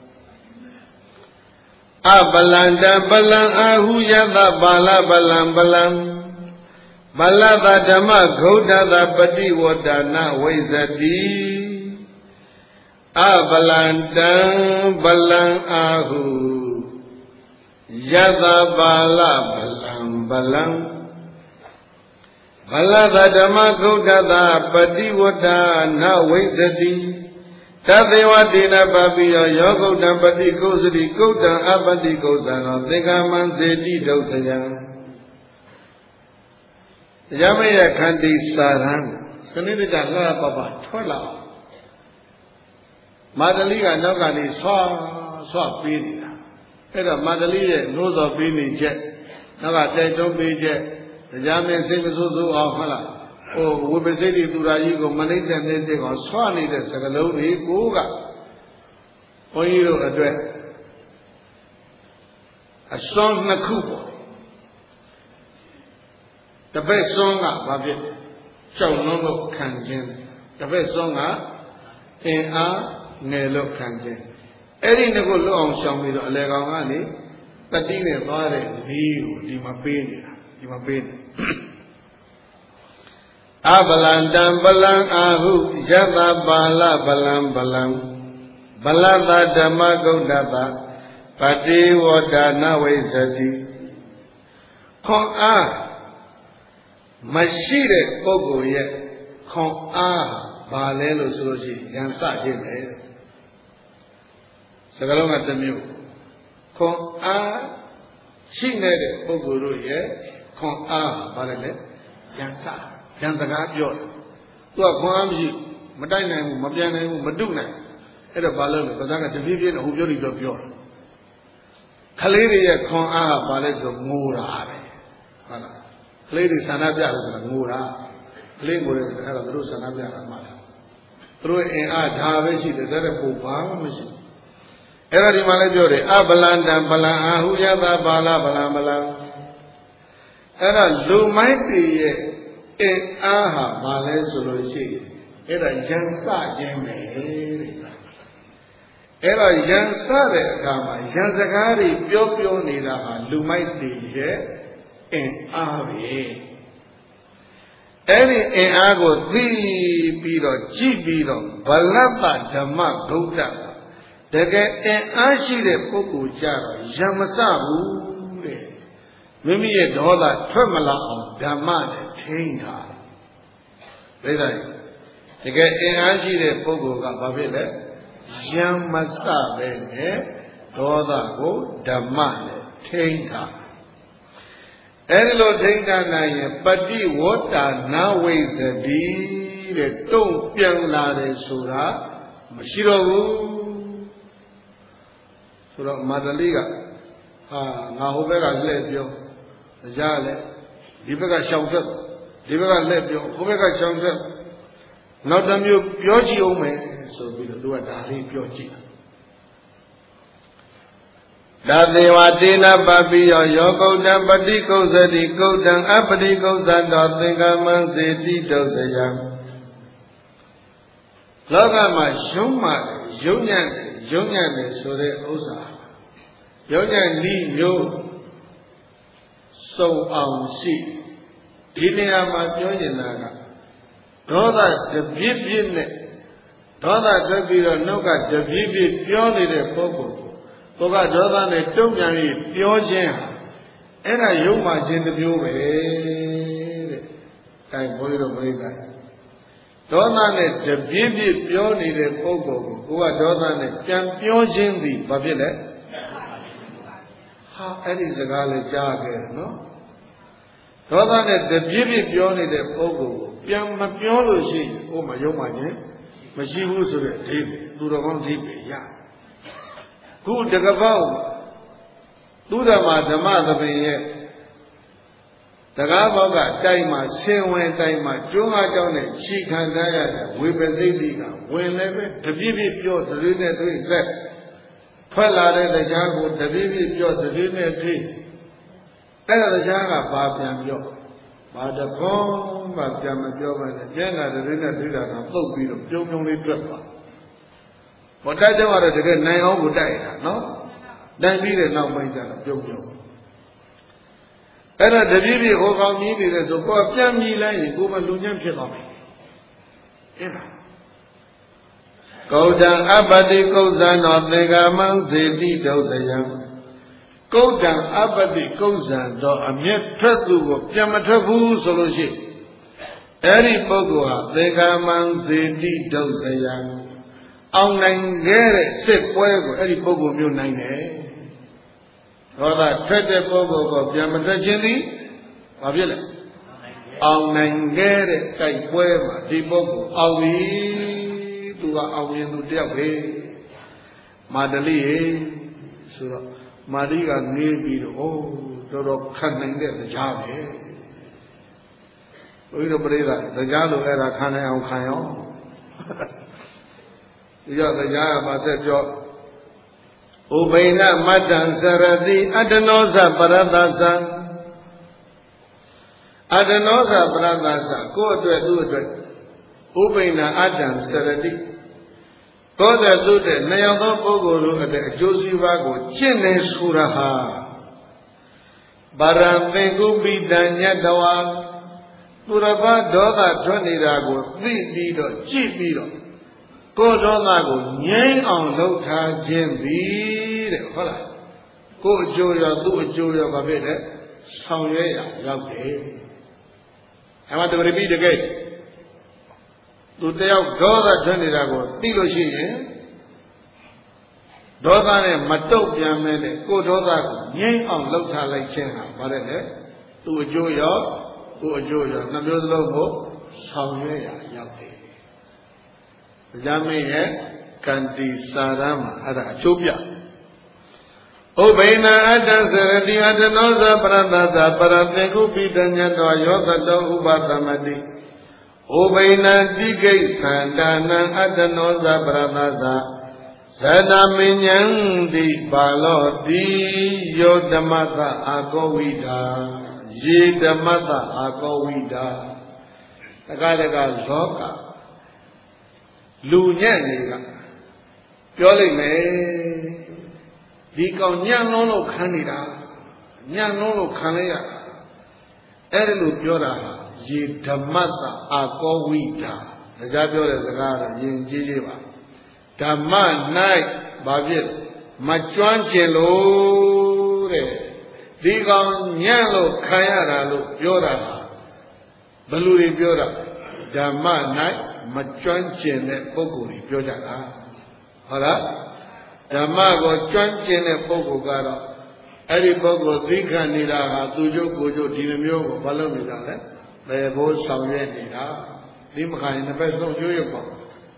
အပလန္တပလံအာဟုယတပါဠပလံပလံပလသဓမ္မဂௌဒသပတိဝတ္တနာဝိဇတိအပလန္တပလံအာဟုယတပါဠပလံပလံပလသဓမ္မဂௌဒသပတိဝတ္တနာဝိဇတိသသေဝတိနပပိယောယောဂုတ်တံပတိကုသတိကုတ်တံအပတိကုသံသောသင်္ကမံစေတိဒုက္ခယံတရားမရဲ့ခန္တီစာရံစနစ်တကျလှပပထွက်လာမာတလိကနောက်ကနေဆွာဆွာပေးနေတာအဲ့တော့မာတလိရဲ့နှိုးစော်ပေးနေချက်နောက်ကတိုက်တွန်းပေးချက်တရားမစိတ်မဆိုးဆိုးအောင်ဟုတ်လားဟိုဝိပစိတ်တိသူရာကြီးကိုမနှိမ့်တဲ့နေတဲ့ကောင်ဆွနေတဲ့စကလုံးတွေကိုကဘုန်းကြီးတို့အတွက်အစွမ်းနှစ်ခုပေါ့တပည့်စွမ်းကဘာဖြစ်ကြောက်လွန်းလို့ခံခြင်းတပည့်စွမ်းကအင်အားငယ်လို့ခံခြင်းအဲ့ဒီနှစ်ခုလွတ်အောင်ရှောင်ပြီးတော့အလေကောင်ကနေတတိနဲ့သွားတဲ့ဒီကိုဒီမှာပေးနေတာဒီမှာပေးနေအပလန္တံပလံအာဟုယတပါဠပလံပလံပလသဓမ္မဂௌဒသပတိဝတ္တနာဝိဇတိခွန်အား Machine Pogo yet, con ah, Balelo Sushi, and Sajin. Sagalonga the Mu. Con ah, she needed Poguru yet, con ah, Balele, Yansa, Yansaga Yor. To a Kwamji, Madina, Mabiana, Maduna, at a balloon, but I got the Vivian who beauty of your. Kaleria con ah, Bales of Mura. Lady Sanabia is a Mura, Lingo is a Rus Sanabia Mata. Through an art, Haveshi, the Derepo machine. Every Malajore, Abalanda, Bala, Huyaba, Bala, Bala, Bala. Era Lumaiti in Aha, Bale Solochi. Era Jansa Jeme. Era Jansa Kama, Jansagari, Piopio Nida, Lumaiti. In Avi. Any in Ago, the Piro, Gibiro, Balaba, Dama, Gouda. They get in Ashi de Poku Jara, Yamasabu. Mimi a dollar, Termala of Dama, Tainta. They say, they get in Ashi de Poku Babile, Yamasabe, Doda go, Dama, Tainta. Hello, Dinga Naya, Pati water now weighs a deed, a don't young lad Sura, Mashiro Sura Madaliga, Ah, Nahobega Lebio, the Jale, Dibega shouted, Dibega Lebio, Hobega shouted, not the new Pioji Ome, so we do a Dali Pioji. Dadiwatina Babi or Yoko Dambadi goes at the go down, Apadi goes and nothing among the details. Logama Shuma, Union, Union, so the Osa. Union need you so on sea. Diniama Yoninaga. Doda the Bibian, Doda the Biro Noga, the Bibi, purely the Popo. Toga Jordan a Togan, Piogen, and a Yuma in the view. Time boy of Reza. Donan the baby Pioni the Pogo, who are Jordan a Piogen the Babile. How is the Gale Jagger, no? Donan the baby Pioni the Pogo, Piam Piolo, oh my Yoma, Machibu, to the one deep, yeah. Who the Gavau? Do the Madama the Bay. The Gavaga, Daima, Sewen, Daima, Junga Jones, Chikan Daya, Wibeliga, whenever the Bibi Pure, the Lunar Tree, Pallade the Jago, the Bibi Pure, the Lunar Tree. Then the Jaga Babian Yo. But the phone, but Jamajova, the Jana, the Lunar Tree, and so be the Jumuni Tripper. But that's the water to get nine over die, no? Then we did not make that a joke. And the baby who got me is to go up Jamie Lane, go and Lunan Piano. Go down Abadi goes down on the Gaman, the details the young. Go down Abadi goes down, a mere treadle of Yamatrabu solution. Every Bogoa, the Gaman, the details the young. Online get sit well, any Bogo Mu nine. Or that treasure Bogo of Yamatachini, Avila. Online get it, take well, the Bogo, Awi, to Awi to Diabe, Madali, so Maria Navy, oh, Doro Kanan get the job here. We don't believe that the Jalo era Kana Kayo. You got the Yama said, Ubaina Matan Saradi, Adenosa Paradasa, Adenosa Paradasa, go to a do it. Ubaina Adam Saradi, go to do it. Nayato Pogo at the Josivago, Chene Suraha, Baramego Bidanya Dawa, Puraba Doda Tronirago, the Bido, Chief Bido. Go down, Yang on Lota Jimby, Hola. Go Julia, do Julia Babette, Sonya, Yabe. I want to repeat again. To tell God that Johnny Rago, Tilo Shi, Doda and Mato Yamene, go Doda, Yang on Lota like Chena, Barele, to a Joya, to a Joya, Nabil Logo, Sauya Yaki. The Yame, Kanti Sarama, Ada Chubia. Obeyna Adasarati Adanosa Pranasa Parateku Pitanya Yoga Ubatamadi. Obeyna Dike Sandana Adanosa Pranasa Sadaminyan Di Balodi Yodamata Agowida Yidamata Agowida Tagadaga Zoka Lunyaniga Purely me. Di kau nyang nono khanira, nyang nono khanaya. Erelu biora ye dhammasa akowida. Daja biora zakara yin jiji ba. Dhamma nai babit machuan chelo re. Di kau nyang lo khayara lo biora. Baluri biora. Dhamma nai machuan chene pokuri biora la. Hala. Dhamma go chuan-chin the Pogo Garo. Every Pogo Dika Nida, Tujo, Gojo, Dinamio, Palomida, they both Samuel, Dimka in the best of Yuko.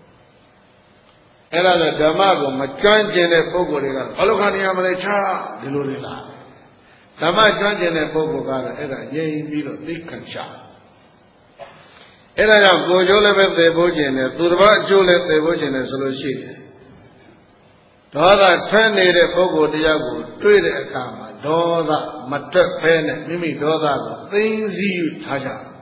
Era the Dhamma, my chuan-chin the Pogo Riga, Palokani Amalecha, the Lurila. Dhamma chuan-chin the Pogo Garo, Era, Yay, Milo, Dikansha. Era Gojo left the Bojin, Turba Julet the Bojin as Solution. Doda twenty the Pogo Diago, do the Akama, Doda, Matuk Pen, Mimi Doda, things you Taja.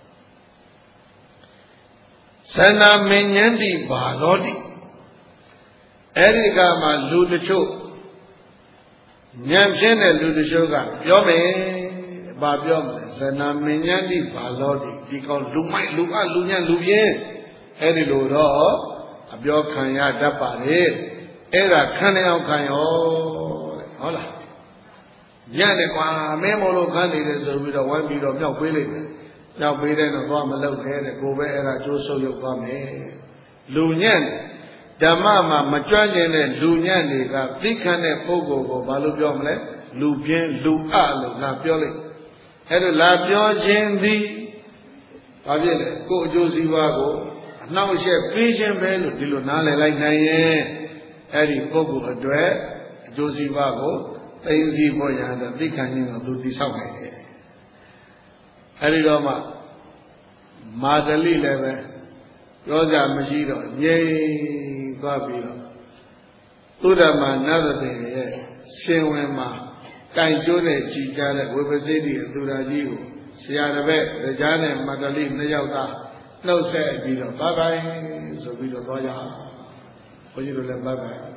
Sana Minyandi Balodi Erigama Ludicho Nyamshin Ludishoga, Yome, Babiom, Sana Minyandi Balodi, he called Lumai Luka Lunya Lubien, Erido, Abio Kanya Dapare. Era Kanao Kayo, hola. Yanekwa, Memolo Kandi, so we don't want me to know willing. Now we then go below there, go where I do so you come. Lunyan, Damama, Majan, Lunyan, Vicane Pogo, Balubiomle, Lubien, Lualo, Napioli. Had a Labion Jendi, Pavile, go Josivago. Now we share Pigeon Bell, Dilunale like Naye. Eri Pogo address, Josivago, Tainzi Boyan, the Dikanin of the Disaway. Eri Roma Madali Leve, Rosa Majiro, yea, Gabiro. Tudama, another day, Shewema, Kaijone, Chicana, Webazidi, Durajigo, Siarabe, the Jane, Madali, Nayauta, no say, Bino, bye bye, so we don't know. You don't let bye.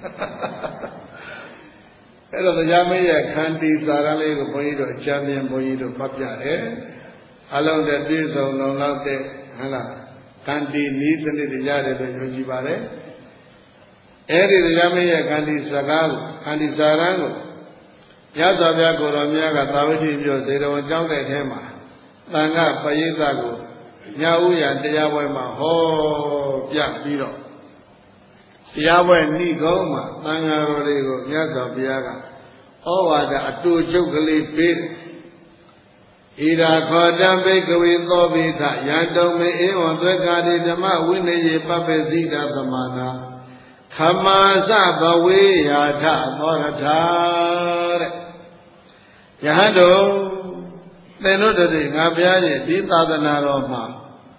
Pero the Yamaya Kanti Sarale, Boydo, Champion Boydo, Papia, eh? Along the days of no love, Hala, Kanti needs and the Yare, the Yojibare. Eri the Yamaya Kanti Sagal, Kanti Sarango. Yazavia Goramiaga, Taviti, Josero, John Hema, Tanga, Payizago, Yauya, the Yawema, ho, Ya, Biro. Yahweh Nigoma, Tanga Rodego, Yaza Biaga, Owada, Atu Jokali Pit, Ida Kodam Bakery Lobita, Yandome Eon, Dregadi, Dama, Winnie, Papa Zida, Samana, Kamaza, Bawe, Yata, Moratar, Yahando, they know the thing, Abiaye, Dita Roma.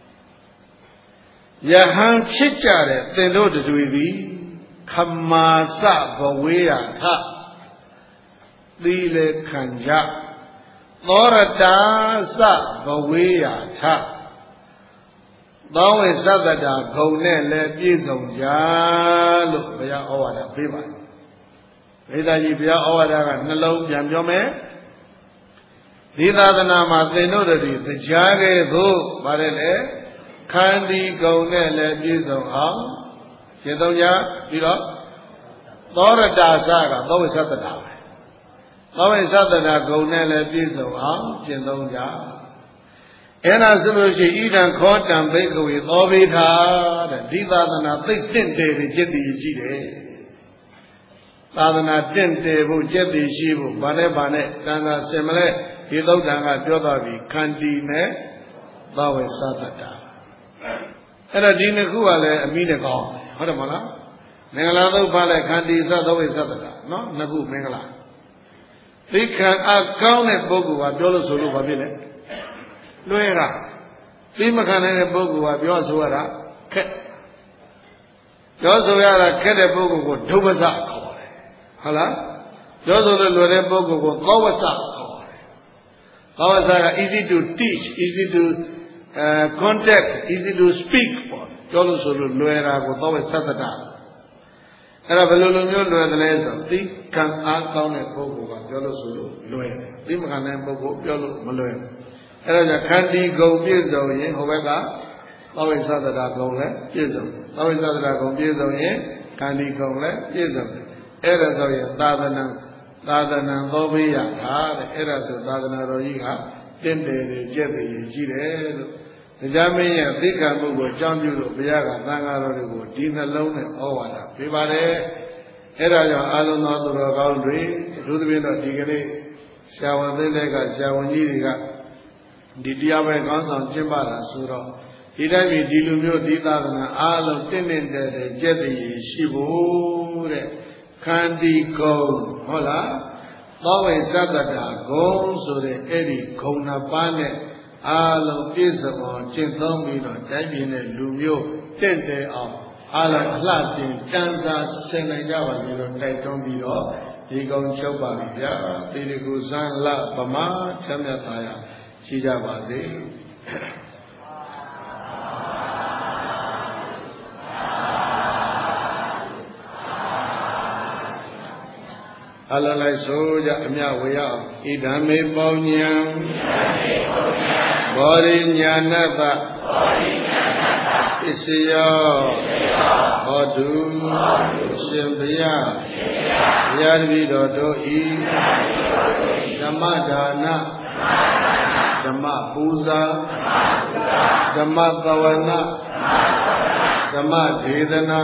Yahan Chichare, they know the Dweeby, Kamasa Bawea Ta, Lile Kanja, Lorata Sa Bawea Ta, Thou is Zadada, Gone, let Bizon Jalo, Baya Owada, Biba. Veda Yibia Owada, Nalo, Yamyome, Nida the Nama, they know the Jage, though, Barele. Kandi Gone let Bizon Hang, Jedoya, Biro, Dora Dasaga, though is at the Dava. Though is at the Gone let Bizon Hang, Jedoya. Ena solution Eden Kotan Bakery, Ovita, Didana, they didn't get the Gide. Tadana didn't get the Shibu, Banebane, Dana Semele, Hidodanga, Jodavi, Kandine, Bawe Satata. Era Dina Kuale, a Minagon, Hodamana, Mengalado Bale, Kandi, Zadawe Satata, no, Nagu Mengala. They can account a Bogu, a dollar solo Babile. Luera, Limakan Bogu, Yosuara, Ket Yosuara, Ket a Bogu, Tubaza, Hala, Josua Lore Bogu, Kawasa, Kawasa, easy to teach, easy to uh, contact, easy to speak for. Josua Luera, Gotawa Satata. Arabello, the lesson, they can account a Bogu, Josua Luera, Limakan Bogu, Yolo Maloe. Era Kandi go Pizo in Hovega, always Sadada go let Pizo, always Sadada go Pizo in, Kandi go let Pizo. Era Zoya, Dadana, Dadana, Lobia, Era Dadana Roiha, Tende, Jetty, Gide, the Jamia, Vika Mugo, John Bulo, Biaga, Nanga, Dina Lone, Owada, Vivare, Era Alona, the boundary, Ludwina, Digere, Shawadelega, Shawaniga. Didiabe Gonson Jimbala Suro. Hidami Dilumio Didana Alo Tininde Jedi Shibure Kandi Go Hola Lawe Sadada Go so the Eddie Kona Bane Alo Isamo Chintomino Tabine Lumio Tente of Alo Latin Danza Senagawa Lilo Taitombido Digon Choba Tidiguzan La Bama Chamyataya. Chijabazi. Alalai soja amya waya idame paunyam bori nyanata isiya hodu simbiya yarvido doi dhamadana Dhamma Puja, Dhamma Pavana, Dhamma Vedana,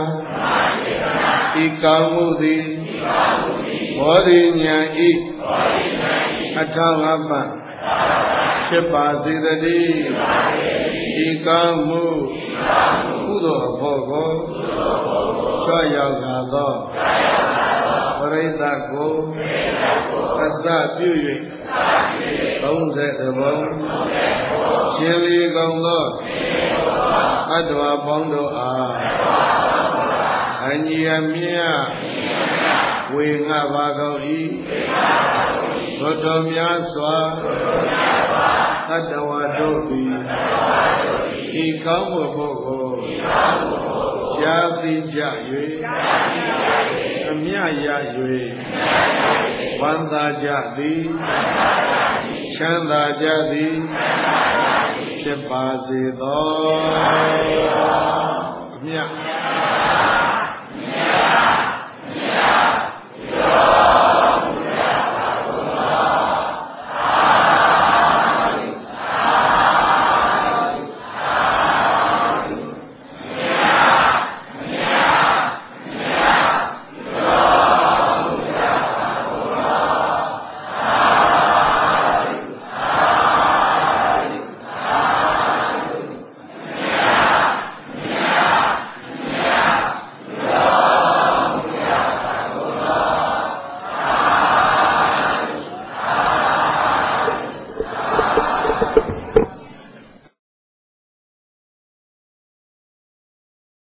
Ikamudi, Bodhinya I, Atavapa, Chepazidadi, Ikamu, Kudo Bogo, Chayagado, Paredako, Kasa Puyi. Don't set the bone. Chili Gongo. Adwa Bondo Ah. Anyamia. Winga Vago E. Sotomia Swa. Adawa Dobi. Ikamu Bogo. Shafi Jaywe. Amia Yaywe. Wanda Jadi. Chanda Jadi. Chepazi Do. Mia.